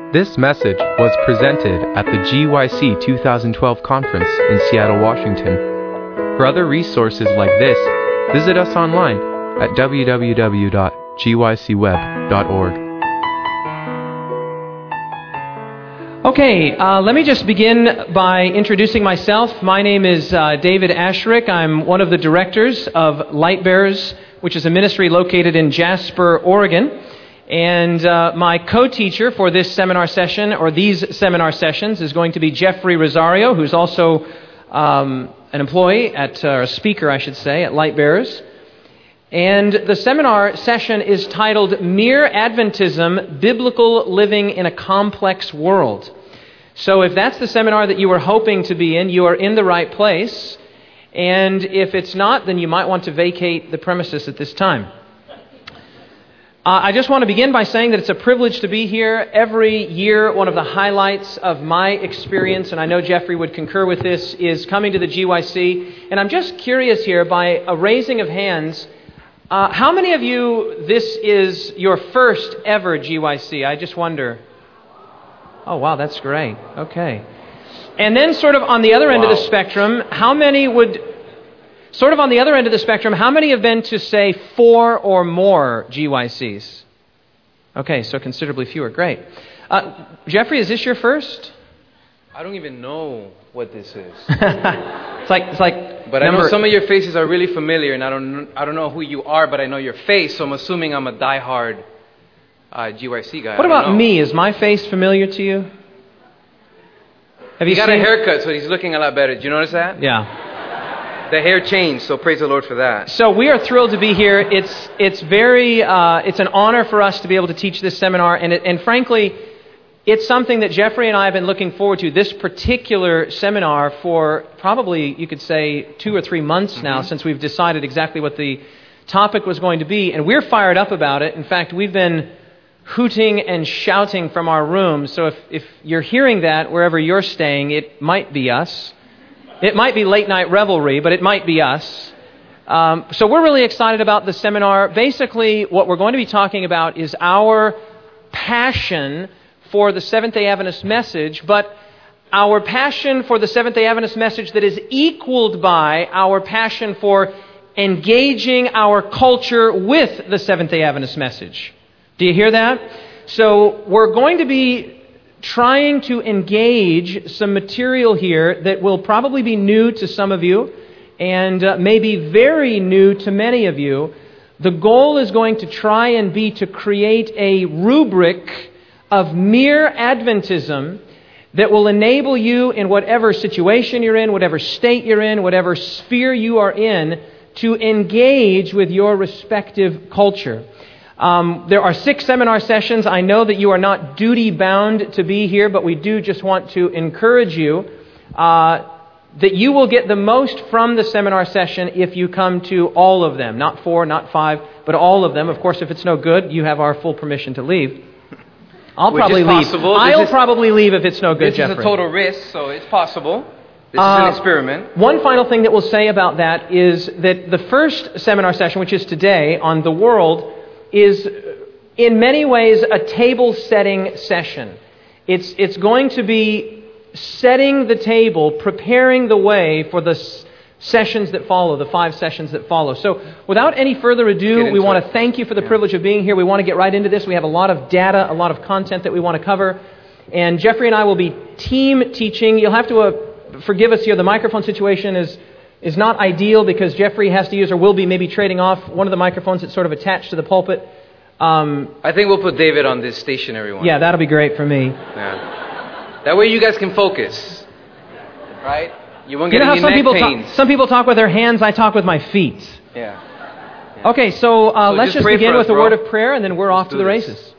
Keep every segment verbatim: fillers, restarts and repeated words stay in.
This message was presented at the G Y C two thousand twelve conference in Seattle, Washington. For other resources like this, visit us online at w w w dot g y c web dot org. Okay, uh, let me just begin by introducing myself. My name is uh, David Asherick. I'm one of the directors of Light Bearers, which is a ministry located in Jasper, Oregon. And uh, my co-teacher for this seminar session, or these seminar sessions, is going to be Jeffrey Rosario, who's also um, an employee, at, uh, or a speaker, I should say, at Light Bearers. And the seminar session is titled Mere Adventism, Biblical Living in a Complex World. So if that's the seminar that you were hoping to be in, you are in the right place. And if it's not, then you might want to vacate the premises at this time. Uh, I just want to begin by saying that it's a privilege to be here. Every year, one of the highlights of my experience, and I know Jeffrey would concur with this, is coming to the G Y C. And I'm just curious here, by a raising of hands, uh, how many of you, this is your first ever G Y C? I just wonder. Oh, wow, that's great. Okay. And then sort of on the other end wow. of the spectrum, how many would... Sort of on the other end of the spectrum, how many have been to, say, four or more G Y Cs? Okay, so considerably fewer. Great. Uh, Jeffrey, is this your first? I don't even know what this is. it's like, it's like. But number... I know some of your faces are really familiar, and I don't, I don't know who you are, but I know your face, so I'm assuming I'm a diehard uh, G Y C guy. What about me? Is my face familiar to you? Have you you got seen... a haircut, so he's looking a lot better. Did you notice that? Yeah. The hair changed, so praise the Lord for that. So we are thrilled to be here. It's it's very uh, it's an honor for us to be able to teach this seminar, and it, and frankly, it's something that Jeffrey and I have been looking forward to. This particular seminar for probably, you could say, two or three months mm-hmm. now, since we've decided exactly what the topic was going to be, and we're fired up about it. In fact, we've been hooting and shouting from our rooms. So if if you're hearing that wherever you're staying, it might be us. It might be late night revelry, but it might be us. Um, so we're really excited about the seminar. Basically, what we're going to be talking about is our passion for the Seventh-day Adventist message, but our passion for the Seventh-day Adventist message that is equaled by our passion for engaging our culture with the Seventh-day Adventist message. Do you hear that? So we're going to be trying to engage some material here that will probably be new to some of you and uh, maybe very new to many of you. The goal is going to try and be to create a rubric of mere Adventism that will enable you in whatever situation you're in, whatever state you're in, whatever sphere you are in, to engage with your respective culture. Um, there are six seminar sessions. I know that you are not duty-bound to be here, but we do just want to encourage you uh, that you will get the most from the seminar session if you come to all of them. Not four, not five, but all of them. Of course, if it's no good, you have our full permission to leave. I'll Which probably is leave. Possible. I'll is, probably leave if it's no good, this Jeffrey. This is a total risk, so it's possible. This uh, is an experiment. One final thing that we'll say about that is that the first seminar session, which is today, on the world, is in many ways a table-setting session. It's it's going to be setting the table, preparing the way for the s- sessions that follow, the five sessions that follow. So without any further ado, we want to thank you for the yeah. privilege of being here. We want to get right into this. We have a lot of data, a lot of content that we want to cover. And Jeffrey and I will be team teaching. You'll have to uh, forgive us here. The microphone situation is is not ideal because Jeffrey has to use, or will be maybe trading off, one of the microphones that's sort of attached to the pulpit. Um, I think we'll put David on this stationary one. Yeah, that'll be great for me. Yeah. That way you guys can focus. Right? You won't get you know any how some neck people pains. Talk, some people talk with their hands, I talk with my feet. Yeah. yeah. Okay, so, uh, so let's just, just begin us, with a bro. word of prayer, and then we're let's off to the this. races.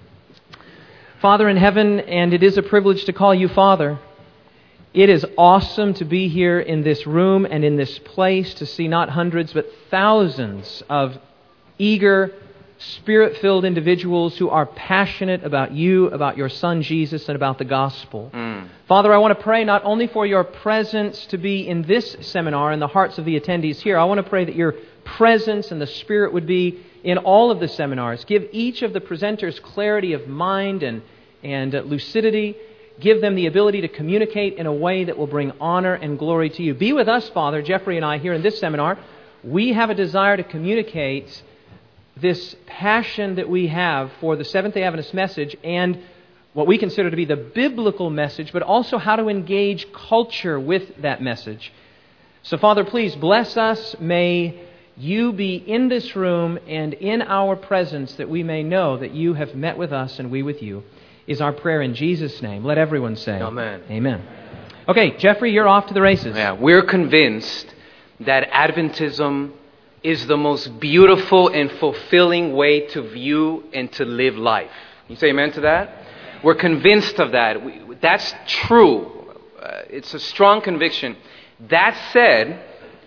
Father in heaven, and it is a privilege to call you Father. It is awesome to be here in this room and in this place to see not hundreds but thousands of eager, Spirit-filled individuals who are passionate about you, about your Son Jesus, and about the gospel. Mm. Father, I want to pray not only for your presence to be in this seminar in the hearts of the attendees here. I want to pray that your presence and the Spirit would be in all of the seminars. Give each of the presenters clarity of mind and and uh, lucidity. Give them the ability to communicate in a way that will bring honor and glory to you. Be with us, Father, Jeffrey and I, here in this seminar. We have a desire to communicate this passion that we have for the Seventh-day Adventist message and what we consider to be the biblical message, but also how to engage culture with that message. So, Father, please bless us. May you be in this room and in our presence, that we may know that you have met with us and we with you, is our prayer in Jesus' name. Let everyone say, Amen. Amen. Okay, Jeffrey, you're off to the races. Yeah, we're convinced that Adventism is the most beautiful and fulfilling way to view and to live life. You say amen to that? We're convinced of that. We, that's true. Uh, it's a strong conviction. That said,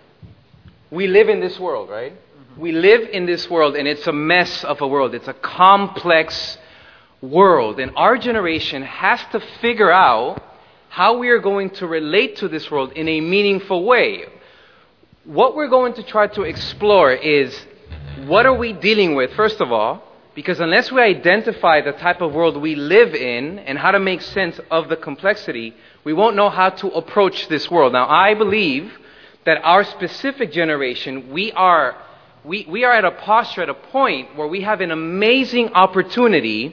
we live in this world, right? Mm-hmm. We live in this world, and it's a mess of a world. It's a complex world. And our generation has to figure out how we are going to relate to this world in a meaningful way. What we're going to try to explore is, what are we dealing with, first of all? Because unless we identify the type of world we live in and how to make sense of the complexity, we won't know how to approach this world. Now, I believe that our specific generation, we are, we, we are at a posture, at a point where we have an amazing opportunity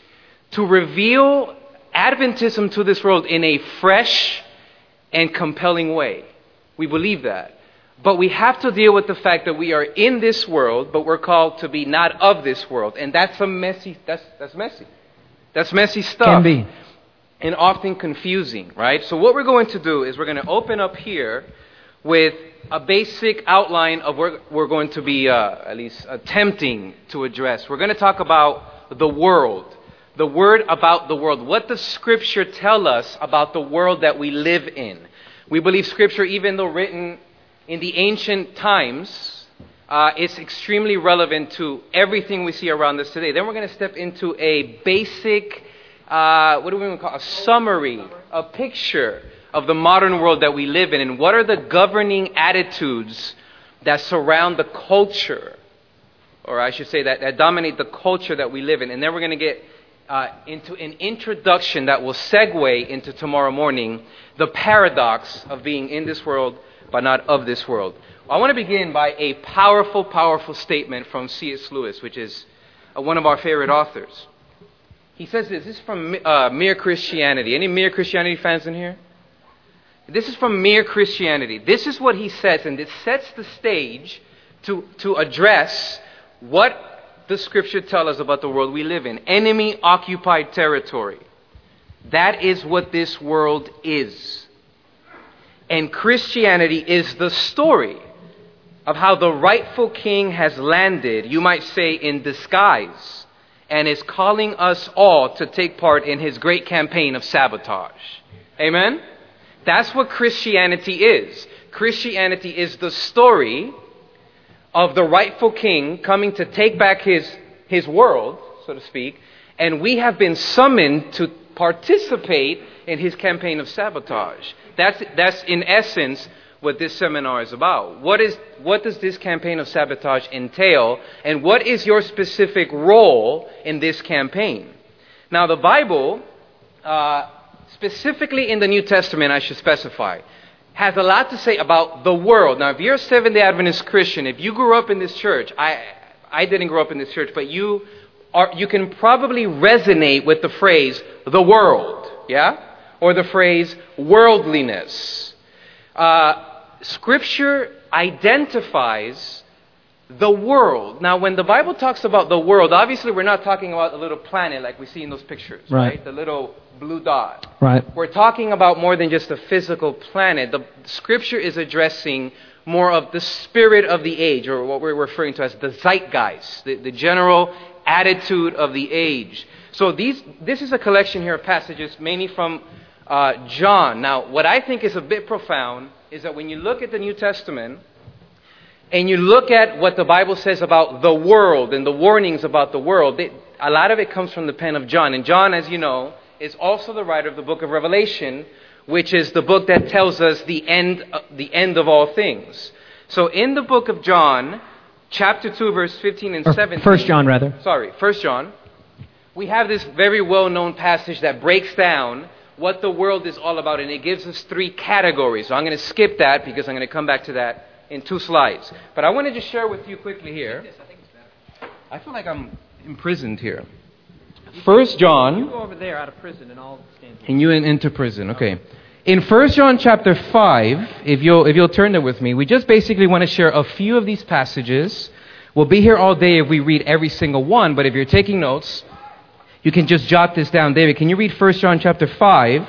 to reveal Adventism to this world in a fresh and compelling way. We believe that. But we have to deal with the fact that we are in this world, but we're called to be not of this world. And that's a messy, that's, that's messy. That's messy stuff. Can be. And often confusing, right? So what we're going to do is we're going to open up here with a basic outline of what we're going to be uh, at least attempting to address. We're going to talk about the world. The word about the world. What does Scripture tell us about the world that we live in? We believe Scripture, even though written in the ancient times, uh, is extremely relevant to everything we see around us today. Then we're going to step into a basic, uh, what do we want to call, a summary, a picture of the modern world that we live in, and what are the governing attitudes that surround the culture, or I should say that, that dominate the culture that we live in. And then we're going to get uh, into an introduction that will segue into tomorrow morning, the paradox of being in this world but not of this world. Well, I want to begin by a powerful, powerful statement from C S Lewis, which is uh, one of our favorite authors. He says this. This is from uh, Mere Christianity. Any Mere Christianity fans in here? This is from Mere Christianity. This is what he says, and it sets the stage to, to address what the Scripture tells us about the world we live in. Enemy-occupied territory. That is what this world is. And Christianity is the story of how the rightful king has landed, you might say, in disguise, and is calling us all to take part in his great campaign of sabotage. Amen? That's what Christianity is. Christianity is the story of the rightful king coming to take back his, his world, so to speak, and we have been summoned to participate in his campaign of sabotage. That's, that's in essence what this seminar is about. What is, what does this campaign of sabotage entail, and what is your specific role in this campaign? Now, the Bible, uh, specifically in the New Testament, I should specify, has a lot to say about the world. Now, if you're a Seventh-day Adventist Christian, if you grew up in this church, I, I didn't grow up in this church, but you are, you can probably resonate with the phrase, the world, yeah? Or the phrase, worldliness. Uh, scripture identifies the world. Now, when the Bible talks about the world, obviously we're not talking about a little planet like we see in those pictures, right? right? The little blue dot. Right. We're talking about more than just a physical planet. The Scripture is addressing more of the spirit of the age, or what we're referring to as the zeitgeist, the, the general attitude of the age. So these, this is a collection here of passages, mainly from uh, John. Now, what I think is a bit profound is that when you look at the New Testament, and you look at what the Bible says about the world and the warnings about the world, they, a lot of it comes from the pen of John. And John, as you know, is also the writer of the book of Revelation, which is the book that tells us the end, uh, the end of all things. So in the book of John, chapter two, verse fifteen and or seventeen. First John, rather. Sorry, First John. we have this very well-known passage that breaks down what the world is all about, and it gives us three categories. So I'm going to skip that because I'm going to come back to that in two slides. But I want to just share with you quickly here. I feel like I'm imprisoned here. First John. You go over there out of prison and I'll stand here. And you in, into prison, okay. In First John chapter five, if you'll, if you'll turn there with me, we just basically want to share a few of these passages. We'll be here all day if we read every single one, but if you're taking notes, you can just jot this down. David, can you read First John chapter five?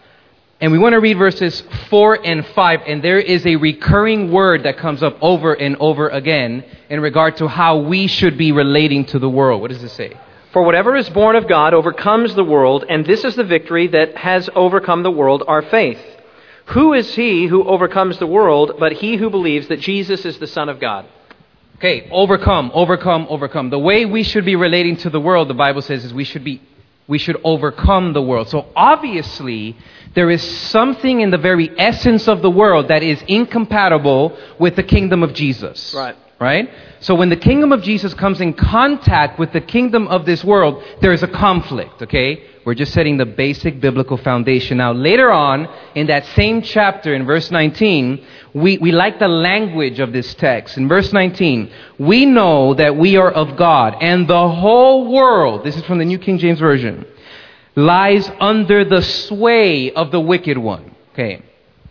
And we want to read verses four and five, and there is a recurring word that comes up over and over again in regard to how we should be relating to the world. What does it say? For whatever is born of God overcomes the world, and this is the victory that has overcome the world, our faith. Who is he who overcomes the world but he who believes that Jesus is the Son of God? Okay, overcome, overcome, overcome. The way we should be relating to the world, the Bible says, is we should be, we should overcome the world. So obviously, there is something in the very essence of the world that is incompatible with the kingdom of Jesus. Right. Right? So when the kingdom of Jesus comes in contact with the kingdom of this world, there is a conflict, okay? We're just setting the basic biblical foundation. Now, later on, in that same chapter, in verse nineteen, we, we like the language of this text. In verse nineteen, we know that we are of God, and the whole world, this is from the New King James Version, lies under the sway of the wicked one. Okay.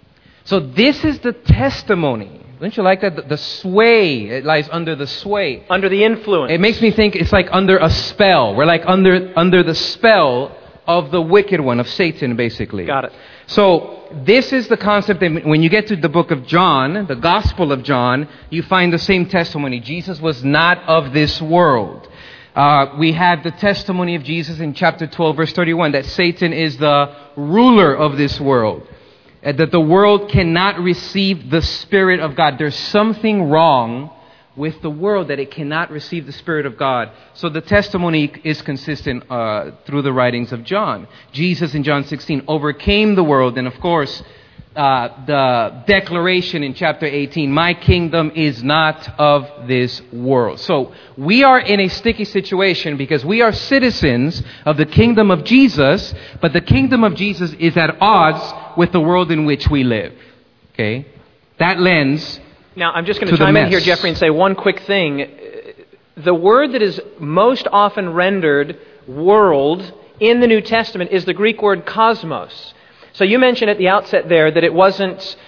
So this is the testimony. Don't you like that? The, the sway, it lies under the sway. Under the influence. It makes me think it's like under a spell. We're like under under the spell of the wicked one, of Satan, basically. Got it. So this is the concept that when you get to the book of John, the Gospel of John, you find the same testimony. Jesus was not of this world. Uh, we have the testimony of Jesus in chapter twelve, verse thirty-one, that Satan is the ruler of this world. That the world cannot receive the Spirit of God. There's something wrong with the world that it cannot receive the Spirit of God. So the testimony is consistent uh, through the writings of John. Jesus in John sixteen overcame the world. And of course, uh, the declaration in chapter eighteen, my kingdom is not of this world. So we are in a sticky situation because we are citizens of the kingdom of Jesus, but the kingdom of Jesus is at odds with the world in which we live. Okay? That lens. Now, I'm just going to chime in here, Jeffrey, and say one quick thing. The word that is most often rendered world in the New Testament is the Greek word cosmos. So you mentioned at the outset there that it wasn't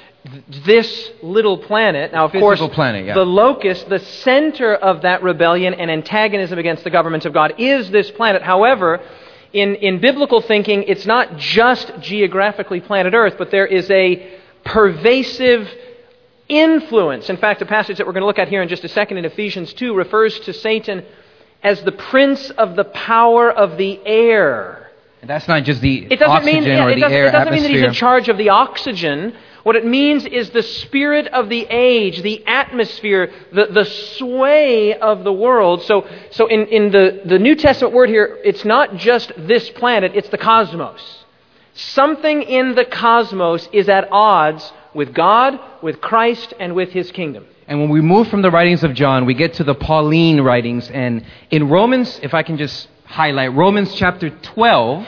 this little planet. Now, of course, planet, yeah. the locus, the center of that rebellion and antagonism against the government of God is this planet. However, in, in biblical thinking, it's not just geographically planet Earth, but there is a pervasive influence. In fact, a passage that we're going to look at here in just a second in Ephesians two refers to Satan as the prince of the power of the air. And that's not just the it doesn't oxygen mean, or it the doesn't, air It doesn't atmosphere. mean that he's in charge of the oxygen. What it means is the spirit of the age, the atmosphere, the, the sway of the world. So, so in, in the, the New Testament word here, it's not just this planet, it's the cosmos. Something in the cosmos is at odds with God, with Christ, and with His kingdom. And when we move from the writings of John, we get to the Pauline writings. And in Romans, if I can just highlight, Romans chapter twelve,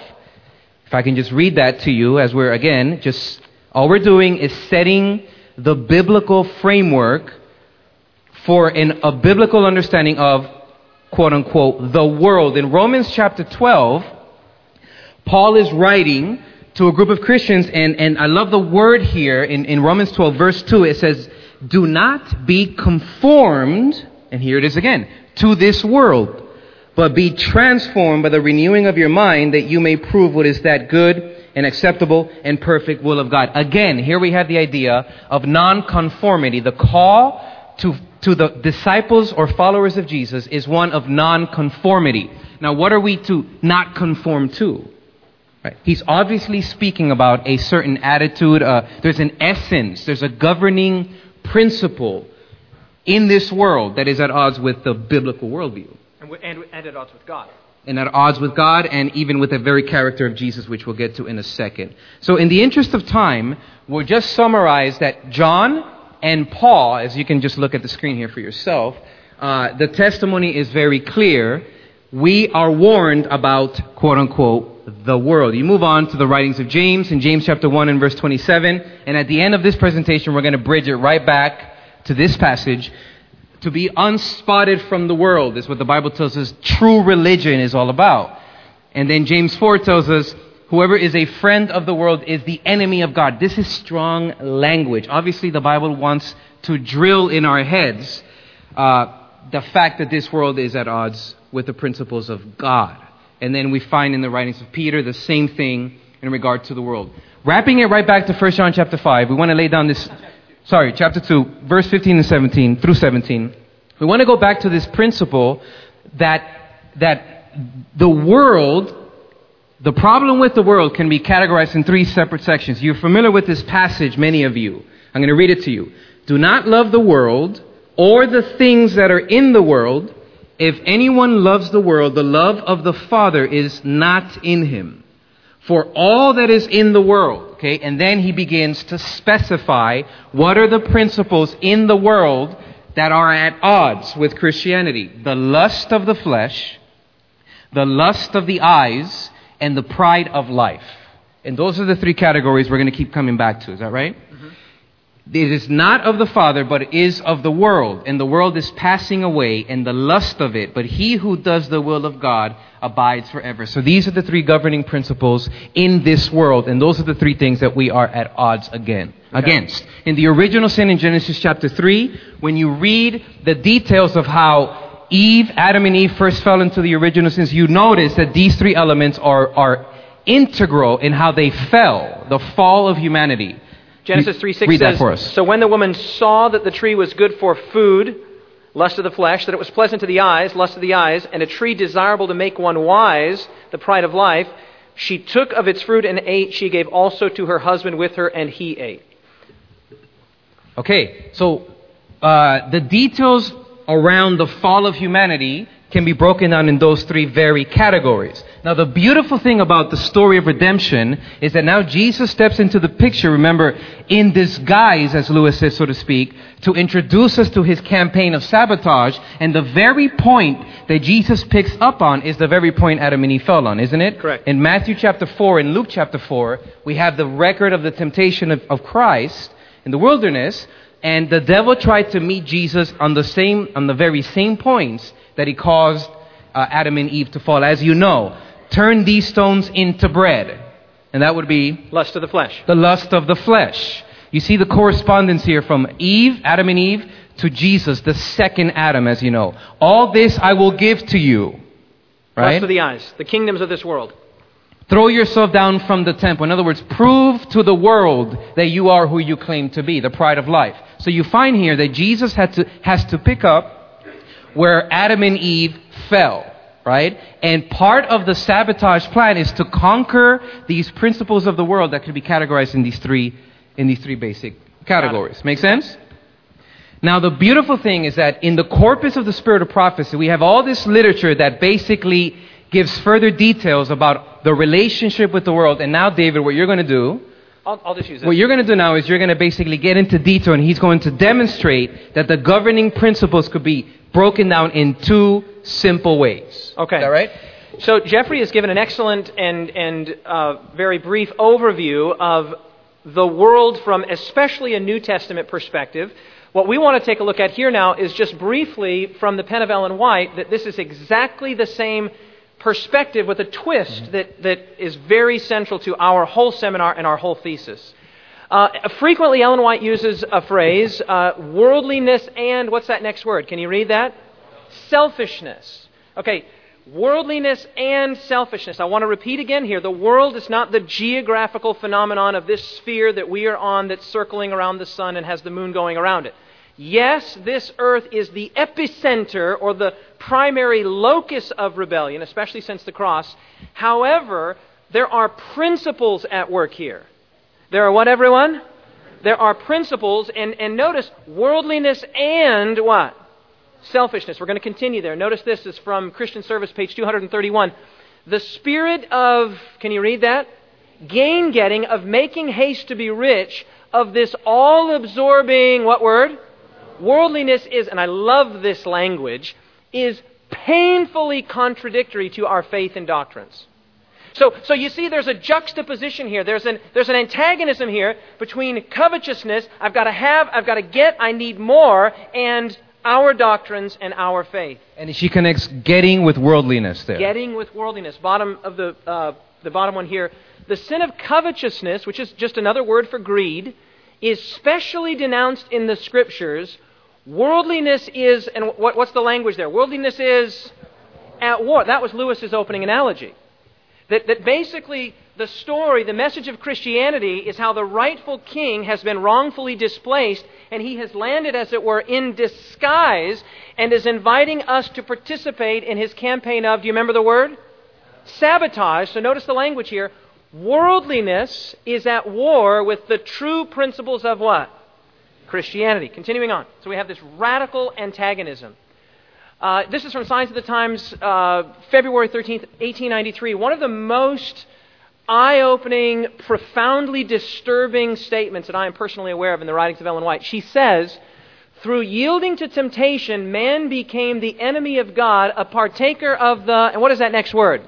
if I can just read that to you, as we're, again, just, all we're doing is setting the biblical framework for an, a biblical understanding of, quote unquote, the world. In Romans chapter twelve, Paul is writing to a group of Christians, and, and I love the word here in, in Romans twelve, verse two. It says, do not be conformed, and here it is again, to this world, but be transformed by the renewing of your mind, that you may prove what is that good and acceptable and perfect will of God. Again, here we have the idea of non-conformity. The call to, to the disciples or followers of Jesus is one of non-conformity. Now, what are we to not conform to? Right. He's obviously speaking about a certain attitude. Uh, there's an essence. There's a governing principle in this world that is at odds with the biblical worldview. And, and, and at odds with God. And at odds with God, and even with the very character of Jesus, which we'll get to in a second. So in the interest of time, we'll just summarize that John and Paul, as you can just look at the screen here for yourself, uh, the testimony is very clear. we are warned about, quote unquote, the world. You move on to the writings of James in James chapter one and verse twenty-seven. And at the end of this presentation, we're going to bridge it right back to this passage. To be unspotted from the world is what the Bible tells us true religion is all about. And then James four tells us, whoever is a friend of the world is the enemy of God. This is strong language. Obviously, the Bible wants to drill in our heads uh, the fact that this world is at odds with the principles of God. And then we find in the writings of Peter the same thing in regard to the world. Wrapping it right back to First John chapter five, we want to lay down this... Sorry, chapter two, verse fifteen and seventeen through seventeen. We want to go back to this principle that that the world, the problem with the world can be categorized in three separate sections. You're familiar with this passage, many of you. I'm going to read it to you. Do not love the world or the things that are in the world. If anyone loves the world, the love of the Father is not in him. For all that is in the world, okay, and then he begins to specify what are the principles in the world that are at odds with Christianity. The lust of the flesh, the lust of the eyes, and the pride of life. And those are the three categories we're going to keep coming back to. Is that right? Mm-hmm. It is not of the Father, but it is of the world. And the world is passing away, and the lust of it. But he who does the will of God abides forever. So these are the three governing principles in this world. And those are the three things that we are at odds again, okay. against. In the original sin in Genesis chapter three, when you read the details of how Eve, Adam and Eve first fell into the original sins, you notice that these three elements are, are integral in how they fell, the fall of humanity. Genesis three six Read says, that for us. So when the woman saw that the tree was good for food, lust of the flesh, that it was pleasant to the eyes, lust of the eyes, and a tree desirable to make one wise, the pride of life, she took of its fruit and ate. She gave also to her husband with her, and he ate. Okay, so uh, the details around the fall of humanity can be broken down in those three very categories. Now, the beautiful thing about the story of redemption is that now Jesus steps into the picture, remember, in disguise, as Lewis says, so to speak, to introduce us to his campaign of sabotage. And the very point that Jesus picks up on is the very point Adam and Eve fell on, isn't it? Correct. In Matthew chapter four and Luke chapter four, we have the record of the temptation of, of Christ in the wilderness. And the devil tried to meet Jesus on the same, on the very same points that he caused uh, Adam and Eve to fall. As you know, turn these stones into bread. And that would be... Lust of the flesh. The lust of the flesh. You see the correspondence here from Eve, Adam and Eve, to Jesus, the second Adam, as you know. All this I will give to you. Right? Lust of the eyes. The kingdoms of this world. Throw yourself down from the temple. In other words, prove to the world that you are who you claim to be, the pride of life. So you find here that Jesus had to has to pick up where Adam and Eve fell, right? And part of the sabotage plan is to conquer these principles of the world that could be categorized in these three in these three basic categories. Make sense? Now, the beautiful thing is that in the corpus of the spirit of prophecy, we have all this literature that basically gives further details about the relationship with the world. And now, David, what you're going to do, I'll, I'll just use it. What you're going to do now is you're going to basically get into detail, and he's going to demonstrate that the governing principles could be broken down in two simple ways. Okay. Is that right? So Jeffrey has given an excellent and, and uh, very brief overview of the world from especially a New Testament perspective. What we want to take a look at here now is just briefly from the pen of Ellen White that this is exactly the same perspective with a twist mm-hmm. that, that is very central to our whole seminar and our whole thesis. Uh, frequently, Ellen White uses a phrase, uh, worldliness and, what's that next word? Can you read that? Selfishness. Okay, worldliness and selfishness. I want to repeat again here. The world is not the geographical phenomenon of this sphere that we are on that's circling around the sun and has the moon going around it. Yes, this earth is the epicenter or the primary locus of rebellion, especially since the cross. However, there are principles at work here. There are what, everyone? There are principles, and, and notice, worldliness and what? Selfishness. We're going to continue there. Notice this is from Christian Service, page two thirty-one. The spirit of, can you read that? Gain-getting, of making haste to be rich, of this all-absorbing, what word? Worldliness is, and I love this language, is painfully contradictory to our faith and doctrines. So, so you see there's a juxtaposition here. There's an, there's an antagonism here between covetousness, I've got to have, I've got to get, I need more, and our doctrines and our faith. And she connects getting with worldliness there. Getting with worldliness. Bottom of the, uh, the bottom one here. The sin of covetousness, which is just another word for greed, is specially denounced in the Scriptures. Worldliness is, and what, what's the language there? Worldliness is at war. That was Lewis's opening analogy. That, that basically the story, the message of Christianity is how the rightful king has been wrongfully displaced and he has landed, as it were, in disguise and is inviting us to participate in his campaign of, do you remember the word? Sabotage. So notice the language here. Worldliness is at war with the true principles of what? Christianity. Continuing on. So we have this radical antagonism. Uh, this is from Signs of the Times, uh, February thirteenth, eighteen ninety-three. One of the most eye-opening, profoundly disturbing statements that I am personally aware of in the writings of Ellen White. She says, through yielding to temptation, man became the enemy of God, a partaker of the, and what is that next word?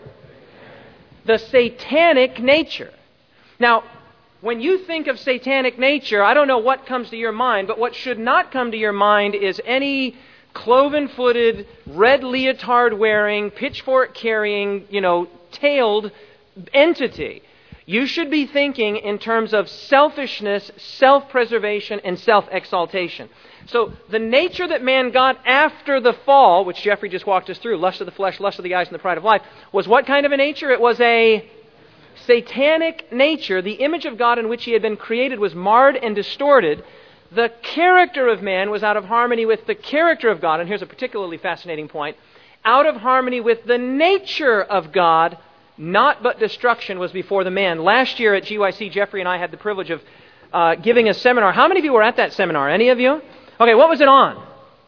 The satanic nature. Now, when you think of satanic nature, I don't know what comes to your mind, but what should not come to your mind is any cloven-footed, red leotard-wearing, pitchfork-carrying, you know, tailed entity. You should be thinking in terms of selfishness, self-preservation, and self-exaltation. So the nature that man got after the fall, which Jeffrey just walked us through, lust of the flesh, lust of the eyes, and the pride of life, was what kind of a nature? It was a satanic nature. The image of God in which he had been created was marred and distorted. The character of man was out of harmony with the character of God. And here's a particularly fascinating point. Out of harmony with the nature of God, not but destruction was before the man. Last year at G Y C, Jeffrey and I had the privilege of uh, giving a seminar. How many of you were at that seminar? Any of you? Okay, what was it on?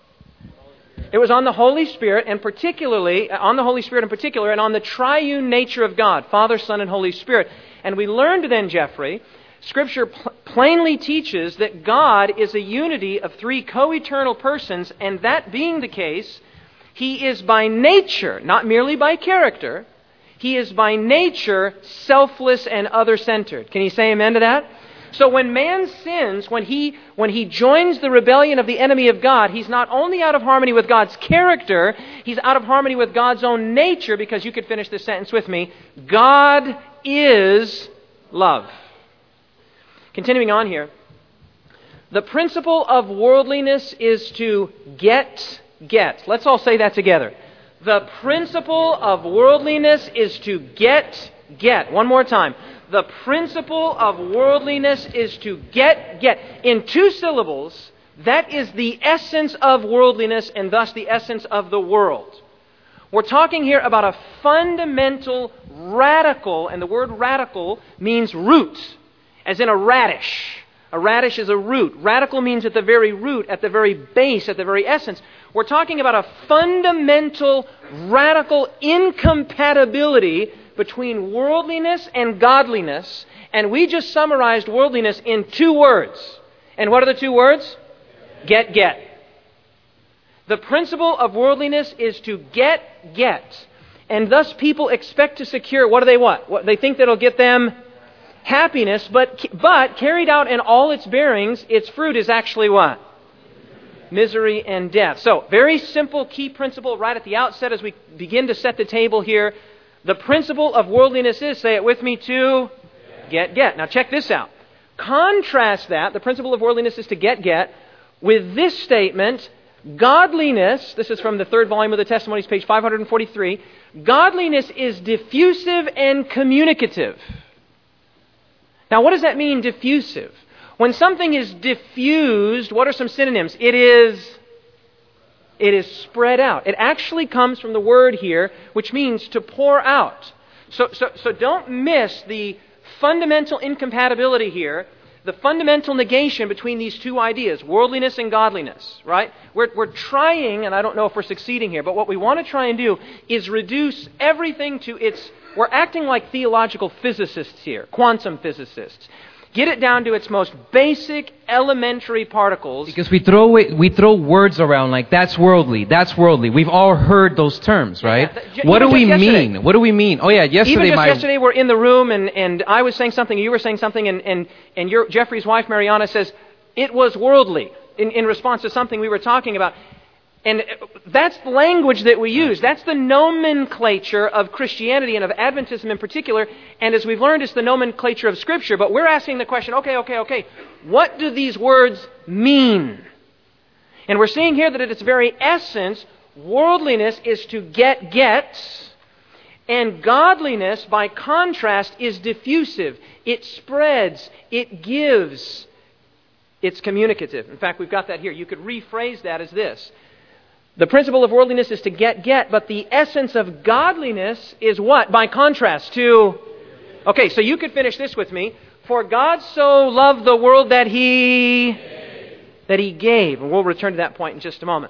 It was on the Holy Spirit, and particularly, on the Holy Spirit in particular, and on the triune nature of God, Father, Son, and Holy Spirit. And we learned then, Jeffrey, Scripture pl- plainly teaches that God is a unity of three co-eternal persons, and that being the case, He is by nature, not merely by character, He is by nature selfless and other-centered. Can you say amen to that? So when man sins, when he when he joins the rebellion of the enemy of God, he's not only out of harmony with God's character, he's out of harmony with God's own nature, because you could finish this sentence with me. God is love. Continuing on here. The principle of worldliness is to get, get. Let's all say that together. The principle of worldliness is to get, get. One more time. The principle of worldliness is to get, get. In two syllables, that is the essence of worldliness and thus the essence of the world. We're talking here about a fundamental, radical, and the word radical means root, as in a radish. A radish is a root. Radical means at the very root, at the very base, at the very essence. We're talking about a fundamental, radical incompatibility between worldliness and godliness, and we just summarized worldliness in two words. And what are the two words? Get, get. The principle of worldliness is to get, get. And thus people expect to secure, what do they want? What, they think that it'll get them happiness, but, but carried out in all its bearings, its fruit is actually what? Misery and death. So, very simple key principle right at the outset as we begin to set the table here. The principle of worldliness is, say it with me, to get, get. Now check this out. Contrast that, the principle of worldliness is to get, get, with this statement, godliness, this is from the third volume of the Testimonies, page five forty-three, godliness is diffusive and communicative. Now what does that mean, diffusive? When something is diffused, what are some synonyms? It is... It is spread out. It actually comes from the word here, which means to pour out. So, so, so don't miss the fundamental incompatibility here, the fundamental negation between these two ideas, worldliness and godliness, right? We're, we're trying, and I don't know if we're succeeding here, but what we want to try and do is reduce everything to its... We're acting like theological physicists here, quantum physicists. get it down to its most basic, elementary particles. Because we throw it, we throw words around like that's worldly, that's worldly. We've all heard those terms, right? Yeah, th- what do we yesterday. mean? What do we mean? Oh yeah, yesterday Even just my yesterday, we're in the room, and, and I was saying something, and you were saying something, and and and your Jeffrey's wife Mariana says it was worldly in, in response to something we were talking about. And that's the language that we use. That's the nomenclature of Christianity and of Adventism in particular. And as we've learned, it's the nomenclature of Scripture. But we're asking the question, okay, okay, okay, what do these words mean? And we're seeing here that at its very essence, worldliness is to get, get. And godliness, by contrast, is diffusive. It spreads. It gives. It's communicative. In fact, we've got that here. You could rephrase that as this. The principle of worldliness is to get, get, but the essence of godliness is what? By contrast to... Okay, so you could finish this with me. For God so loved the world that He... that He gave. And we'll return to that point in just a moment.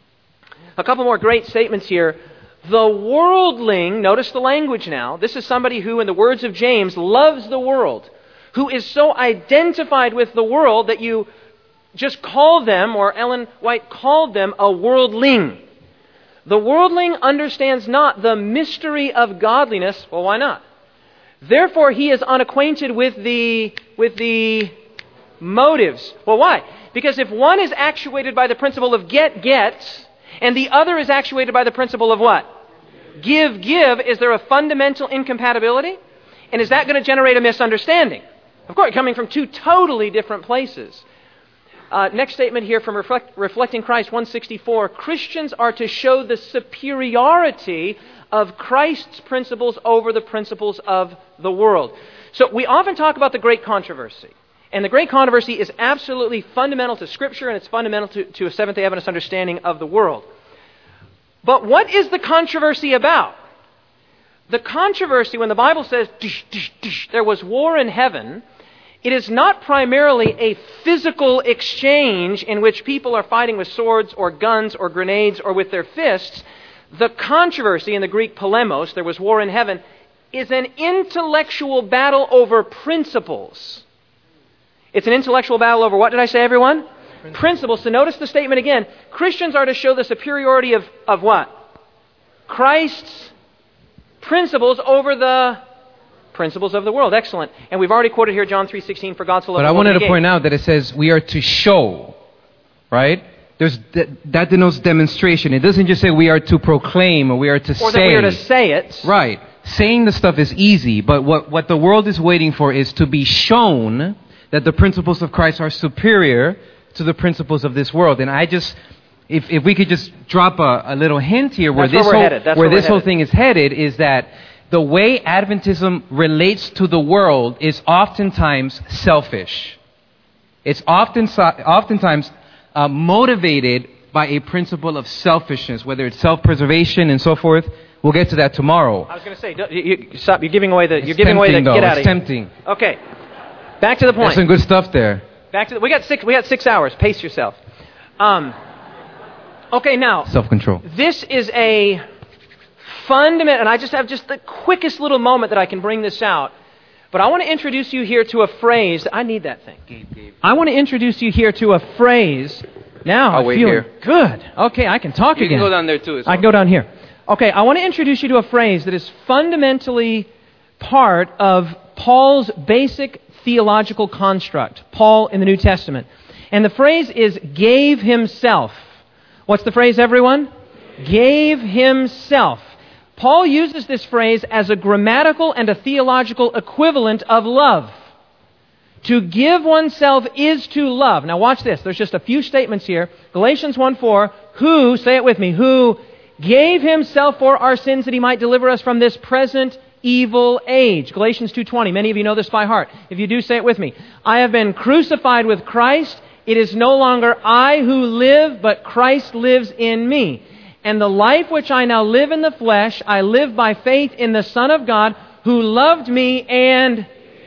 A couple more great statements here. The worldling, notice the language now. This is somebody who, in the words of James, loves the world. Who is so identified with the world that you... just call them, or Ellen White called them, a worldling. The worldling understands not the mystery of godliness. Well, why not? Therefore, he is unacquainted with the, with the motives. Well, why? Because if one is actuated by the principle of get, get, and the other is actuated by the principle of what? Give, give, is there a fundamental incompatibility? And is that going to generate a misunderstanding? Of course, coming from two totally different places. Uh, next statement here from Reflect, Reflecting Christ one sixty-four. Christians are to show the superiority of Christ's principles over the principles of the world. So we often talk about the great controversy. And the great controversy is absolutely fundamental to Scripture, and it's fundamental to, to a Seventh-day Adventist understanding of the world. But what is the controversy about? The controversy, when the Bible says, dish, dish, dish, there was war in heaven, it is not primarily a physical exchange in which people are fighting with swords or guns or grenades or with their fists. The controversy, in the Greek polemos, there was war in heaven, is an intellectual battle over principles. It's an intellectual battle over what did I say, everyone? Principles. Principles. So notice the statement again. Christians are to show the superiority of, of what? Christ's principles over the principles of the world. Excellent. And we've already quoted here John three sixteen, for God so loved But the I world. wanted to He point gave. out that it says we are to show, right? There's that, that denotes demonstration. It doesn't just say we are to proclaim or we are to Or say. that we are to say it. Right. Saying the stuff is easy, but what, what the world is waiting for is to be shown that the principles of Christ are superior to the principles of this world. And I just, if if we could just drop a, a little hint here where That's where this we're whole headed. That's where where we're this whole headed. thing is headed is that the way Adventism relates to the world is oftentimes selfish. It's often oftentimes uh, motivated by a principle of selfishness, whether it's self-preservation and so forth. We'll get to that tomorrow. I was going to say, don't- you, you, stop. You're giving away the. It's You're giving away the. tempting, though. Get out It's of here. tempting. Okay. Back to the point. There's some good stuff there. Back to the, we got six. We got six hours. Pace yourself. Um. Okay, now Self-control. this is a fundamental, and I just have just the quickest little moment that I can bring this out. But I want to introduce you here to a phrase. I need that thing. Gabe, Gabe. I want to introduce you here to a phrase. Now I'll I wait feel here. good. Okay, I can talk You again. can go down there too. as I well. can go down here. Okay, I want to introduce you to a phrase that is fundamentally part of Paul's basic theological construct. Paul in the New Testament. And the phrase is gave himself. What's the phrase, everyone? Gave himself. Paul uses this phrase as a grammatical and a theological equivalent of love. To give oneself is to love. Now watch this. There's just a few statements here. Galatians one four, who, say it with me, who gave himself for our sins that he might deliver us from this present evil age. Galatians two twenty. Many of you know this by heart. If you do, say it with me. I have been crucified with Christ. It is no longer I who live, but Christ lives in me. And the life which I now live in the flesh, I live by faith in the Son of God, who loved me and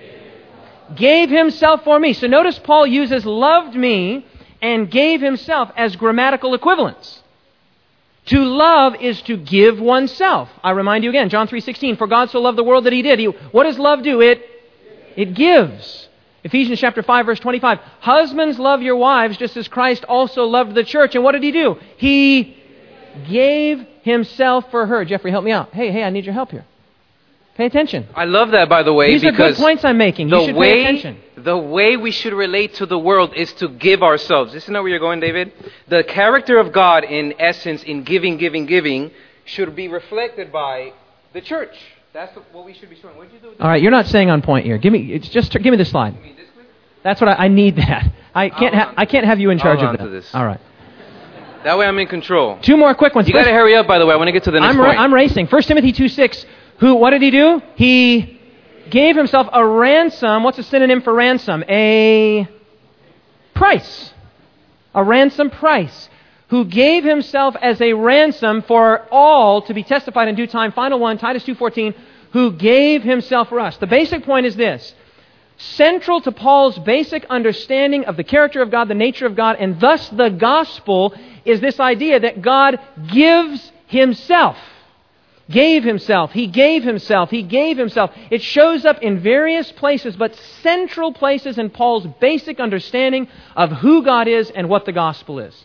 gave himself for me. So notice Paul uses loved me and gave himself as grammatical equivalents. To love is to give oneself. I remind you again, John three sixteen, for God so loved the world that he did. He, what does love do? It, it gives. Ephesians chapter five, verse twenty-five. Husbands, love your wives just as Christ also loved the church. And what did He do? He gave Himself for her. Jeffrey, help me out. Hey, hey, I need your help here. Pay attention. I love that, by the way, These because are good points I'm making. You the should way, pay attention. The way we should relate to the world is to give ourselves. Isn't that where you're going, David? The character of God, in essence, in giving, giving, giving, should be reflected by the church. That's what we should be showing. What did you do? All right, you're not staying on point here. Give me, it's just give me the slide. You mean this quick? That's what I, I need. That I can't. Ha- I can't have you in charge I'll of hold on that. to this. All right. That way I'm in control. Two more quick ones. You got to First- hurry up, by the way. I want to get to the next I'm, point. ra- I'm racing. First Timothy two six. Who? What did he do? He gave himself a ransom. What's a synonym for ransom? A price. A ransom price. Who gave himself as a ransom for all to be testified in due time. Final one, Titus two fourteen. Who gave himself for us. The basic point is this. Central to Paul's basic understanding of the character of God, the nature of God, and thus the gospel, is this idea that God gives Himself. Gave Himself. He gave Himself. He gave Himself. It shows up in various places, but central places in Paul's basic understanding of who God is and what the gospel is.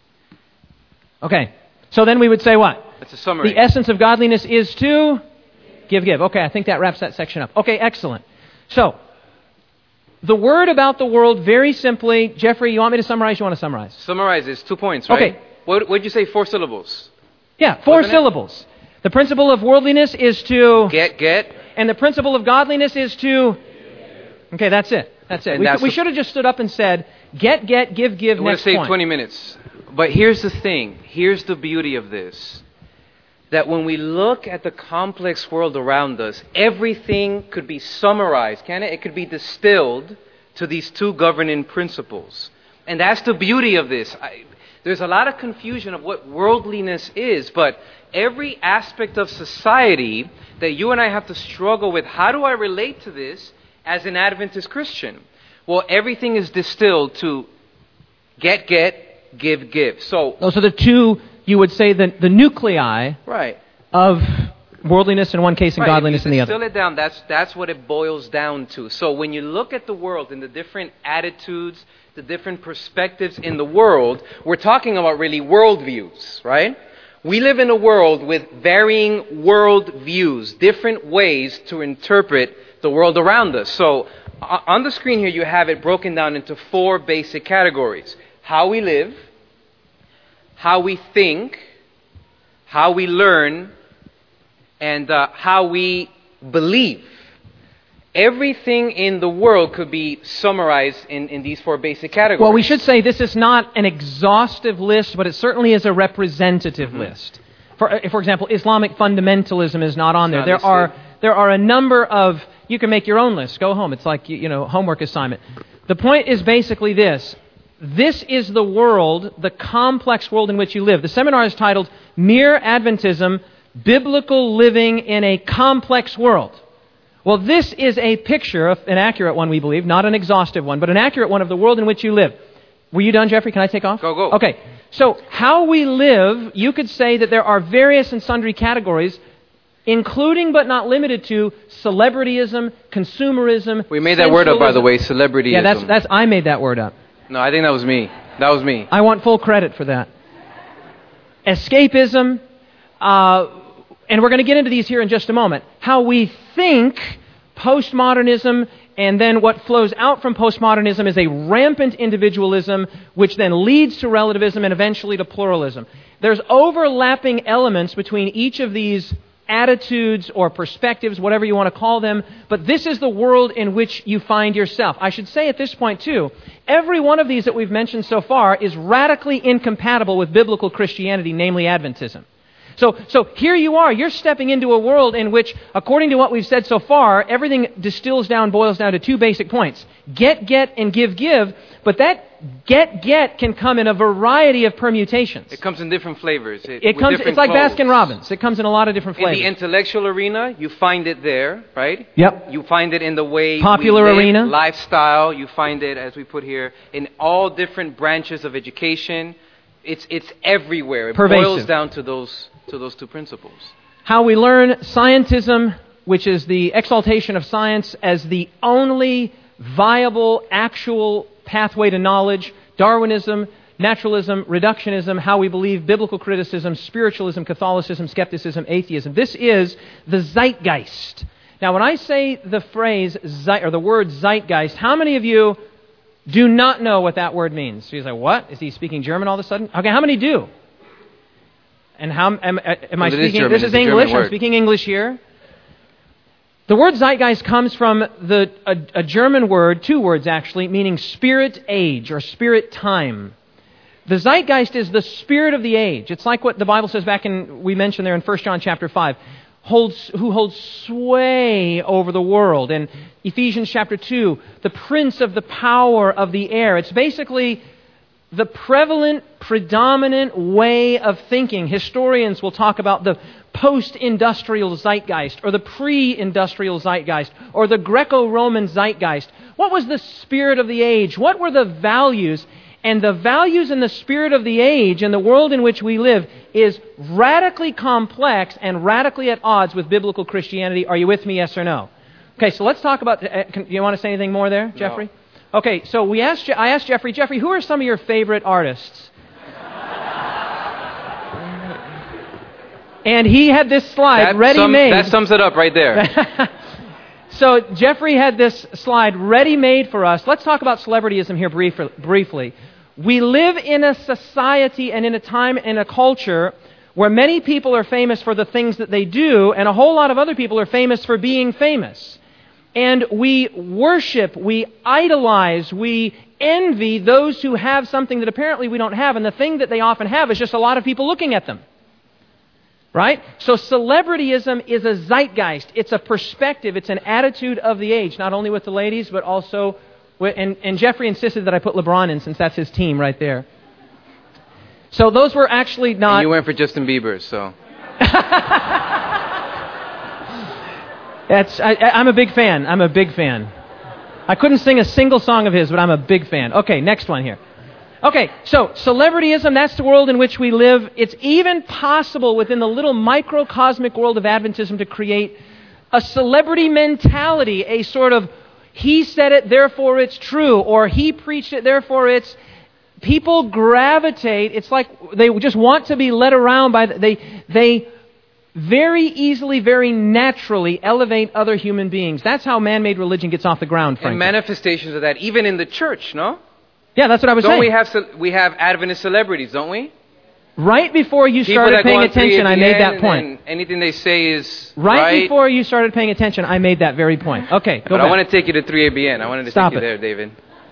Okay, so then we would say what? That's a summary. The essence of godliness is to give, give. Okay, I think that wraps that section up. Okay, excellent. So, the word about the world, very simply, Jeffrey, you want me to summarize? You want to summarize? Summarize this. Two points, right? Okay. What did you say? Four syllables. Yeah, four Wasn't it? syllables. The principle of worldliness is to... Get, get. And the principle of godliness is to... Okay, that's it. That's it. And We, that's we the- should have just stood up and said, get, get, give, give, I want next to save point. twenty minutes. But here's the thing. Here's the beauty of this. That when we look at the complex world around us, everything could be summarized, can it? It could be distilled to these two governing principles. And that's the beauty of this. I, there's a lot of confusion of what worldliness is, but every aspect of society that you and I have to struggle with, how do I relate to this as an Adventist Christian? Well, everything is distilled to get, get, give, give. So, Those are the two, you would say, the, the nuclei right. of worldliness in one case and Right, godliness if in you the other. distill it down, that's, that's what it boils down to. So when you look at the world and the different attitudes, the different perspectives in the world, we're talking about really worldviews, right? We live in a world with varying worldviews, different ways to interpret the world around us. So o- on the screen here you have it broken down into four basic categories. How we live, how we think, how we learn, and uh, how we believe. Everything in the world could be summarized in, in these four basic categories. Well, we should say this is not an exhaustive list, but it certainly is a representative Mm-hmm. list. For, uh, for example, Islamic fundamentalism is not on there. not There listed. are there are a number of, you can make your own list. Go home. It's like, you, you know, homework assignment. The point is basically this. This is the world, the complex world in which you live. The seminar is titled Mere Adventism, Biblical Living in a Complex World. Well, this is a picture, of an accurate one, we believe, not an exhaustive one, but an accurate one of the world in which you live. Were you done, Jeffrey? Can I take off? Go, go. Okay. So, how we live, you could say that there are various and sundry categories, including but not limited to celebrityism, consumerism. We made that word up, by the sensualism. way, celebrityism. Yeah, that's that's. I made that word up. No, I think that was me. That was me. I want full credit for that. Escapism, uh, and we're going to get into these here in just a moment. How we think, postmodernism, and then what flows out from postmodernism is a rampant individualism, which then leads to relativism and eventually to pluralism. There's overlapping elements between each of these attitudes or perspectives, whatever you want to call them, but this is the world in which you find yourself. I should say at this point, too, every one of these that we've mentioned so far is radically incompatible with biblical Christianity, namely Adventism. So, so here you are, you're stepping into a world in which, according to what we've said so far, everything distills down, boils down to two basic points. Get, get, and give, give, but that get, get can come in a variety of permutations. It comes in different flavors. It, It with comes, different it's like clothes. Baskin Robbins. It comes in a lot of different In flavors. the intellectual arena, you find it there, right? Yep. You find it in the way Popular we live, arena. lifestyle. You find it, as we put here, in all different branches of education. It's it's everywhere. It Pervasive. boils down to those to those two principles. How we learn scientism, which is the exaltation of science as the only viable, actual pathway to knowledge, Darwinism, naturalism, reductionism, how we believe, biblical criticism, spiritualism, Catholicism, skepticism, atheism. This is the zeitgeist. Now, when I say the phrase, zeit, or the word zeitgeist, how many of you do not know what that word means? So you're like, what? Is he speaking German all of a sudden? Okay, how many do? And how am, am I speaking? Is this is English. I'm speaking English here. The word zeitgeist comes from the a, a German word, two words actually, meaning spirit age or spirit time. The zeitgeist is the spirit of the age. It's like what the Bible says back in, we mentioned there in First John chapter five, holds, who holds sway over the world. In Ephesians chapter two, the prince of the power of the air. It's basically the prevalent, predominant way of thinking. Historians will talk about the post-industrial zeitgeist, or the pre-industrial zeitgeist, or the Greco-Roman zeitgeist. What was the spirit of the age? What were the values? And the values and the spirit of the age in the world in which we live is radically complex and radically at odds with biblical Christianity. Are you with me, yes or no? Okay, so let's talk about... Uh, can, you want to say anything more there, Jeffrey? No. Okay, so we asked. I asked Jeffrey, Jeffrey, who are some of your favorite artists? And he had this slide That ready-made. Sum, that sums it up right there. So Jeffrey had this slide ready-made for us. Let's talk about celebrityism here brief, briefly. We live in a society and in a time and a culture where many people are famous for the things that they do, and a whole lot of other people are famous for being famous. And we worship, we idolize, we envy those who have something that apparently we don't have, and the thing that they often have is just a lot of people looking at them. Right? So celebrityism is a zeitgeist. It's a perspective. It's an attitude of the age, not only with the ladies, but also with, and, and Jeffrey insisted that I put LeBron in since that's his team right there. So those were actually not... And you went for Justin Bieber, so... That's, I, I'm a big fan. I'm a big fan. I couldn't sing a single song of his, but I'm a big fan. Okay, next one here. Okay, so celebrityism, that's the world in which we live. It's even possible within the little microcosmic world of Adventism to create a celebrity mentality, a sort of, he said it, therefore it's true, or he preached it, therefore it's... People gravitate, it's like they just want to be led around by... The, they they very easily, very naturally elevate other human beings. That's how man-made religion gets off the ground, frankly. And manifestations of that, even in the church, no? Yeah, that's what I was don't saying. We have ce- we have Adventist celebrities, don't we? Right before you started paying attention, I made that point. Anything they say is right. Right before you started paying attention, I made that very point. Okay, go But back. I want to take you to three A B N. I wanted to Stop take you it. there, David.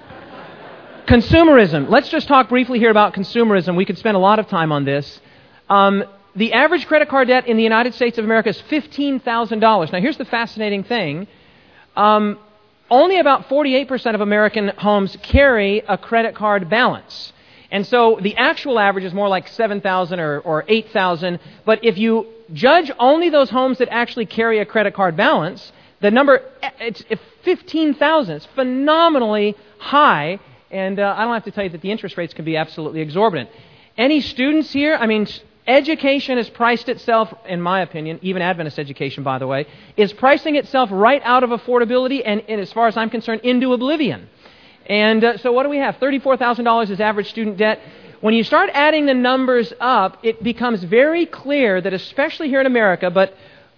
Consumerism. Let's just talk briefly here about consumerism. We could spend a lot of time on this. Um, the average credit card debt in the United States of America is fifteen thousand dollars. Now, here's the fascinating thing. Um, only about forty-eight percent of American homes carry a credit card balance. And so the actual average is more like seven thousand or, or eight thousand. But if you judge only those homes that actually carry a credit card balance, the number, it's fifteen thousand. It's phenomenally high. And uh, I don't have to tell you that the interest rates can be absolutely exorbitant. Any students here? I mean, education has priced itself, in my opinion, even Adventist education, by the way, is pricing itself right out of affordability and, and as far as I'm concerned, into oblivion. And uh, so what do we have? thirty-four thousand dollars is average student debt. When you start adding the numbers up, it becomes very clear that especially here in America, but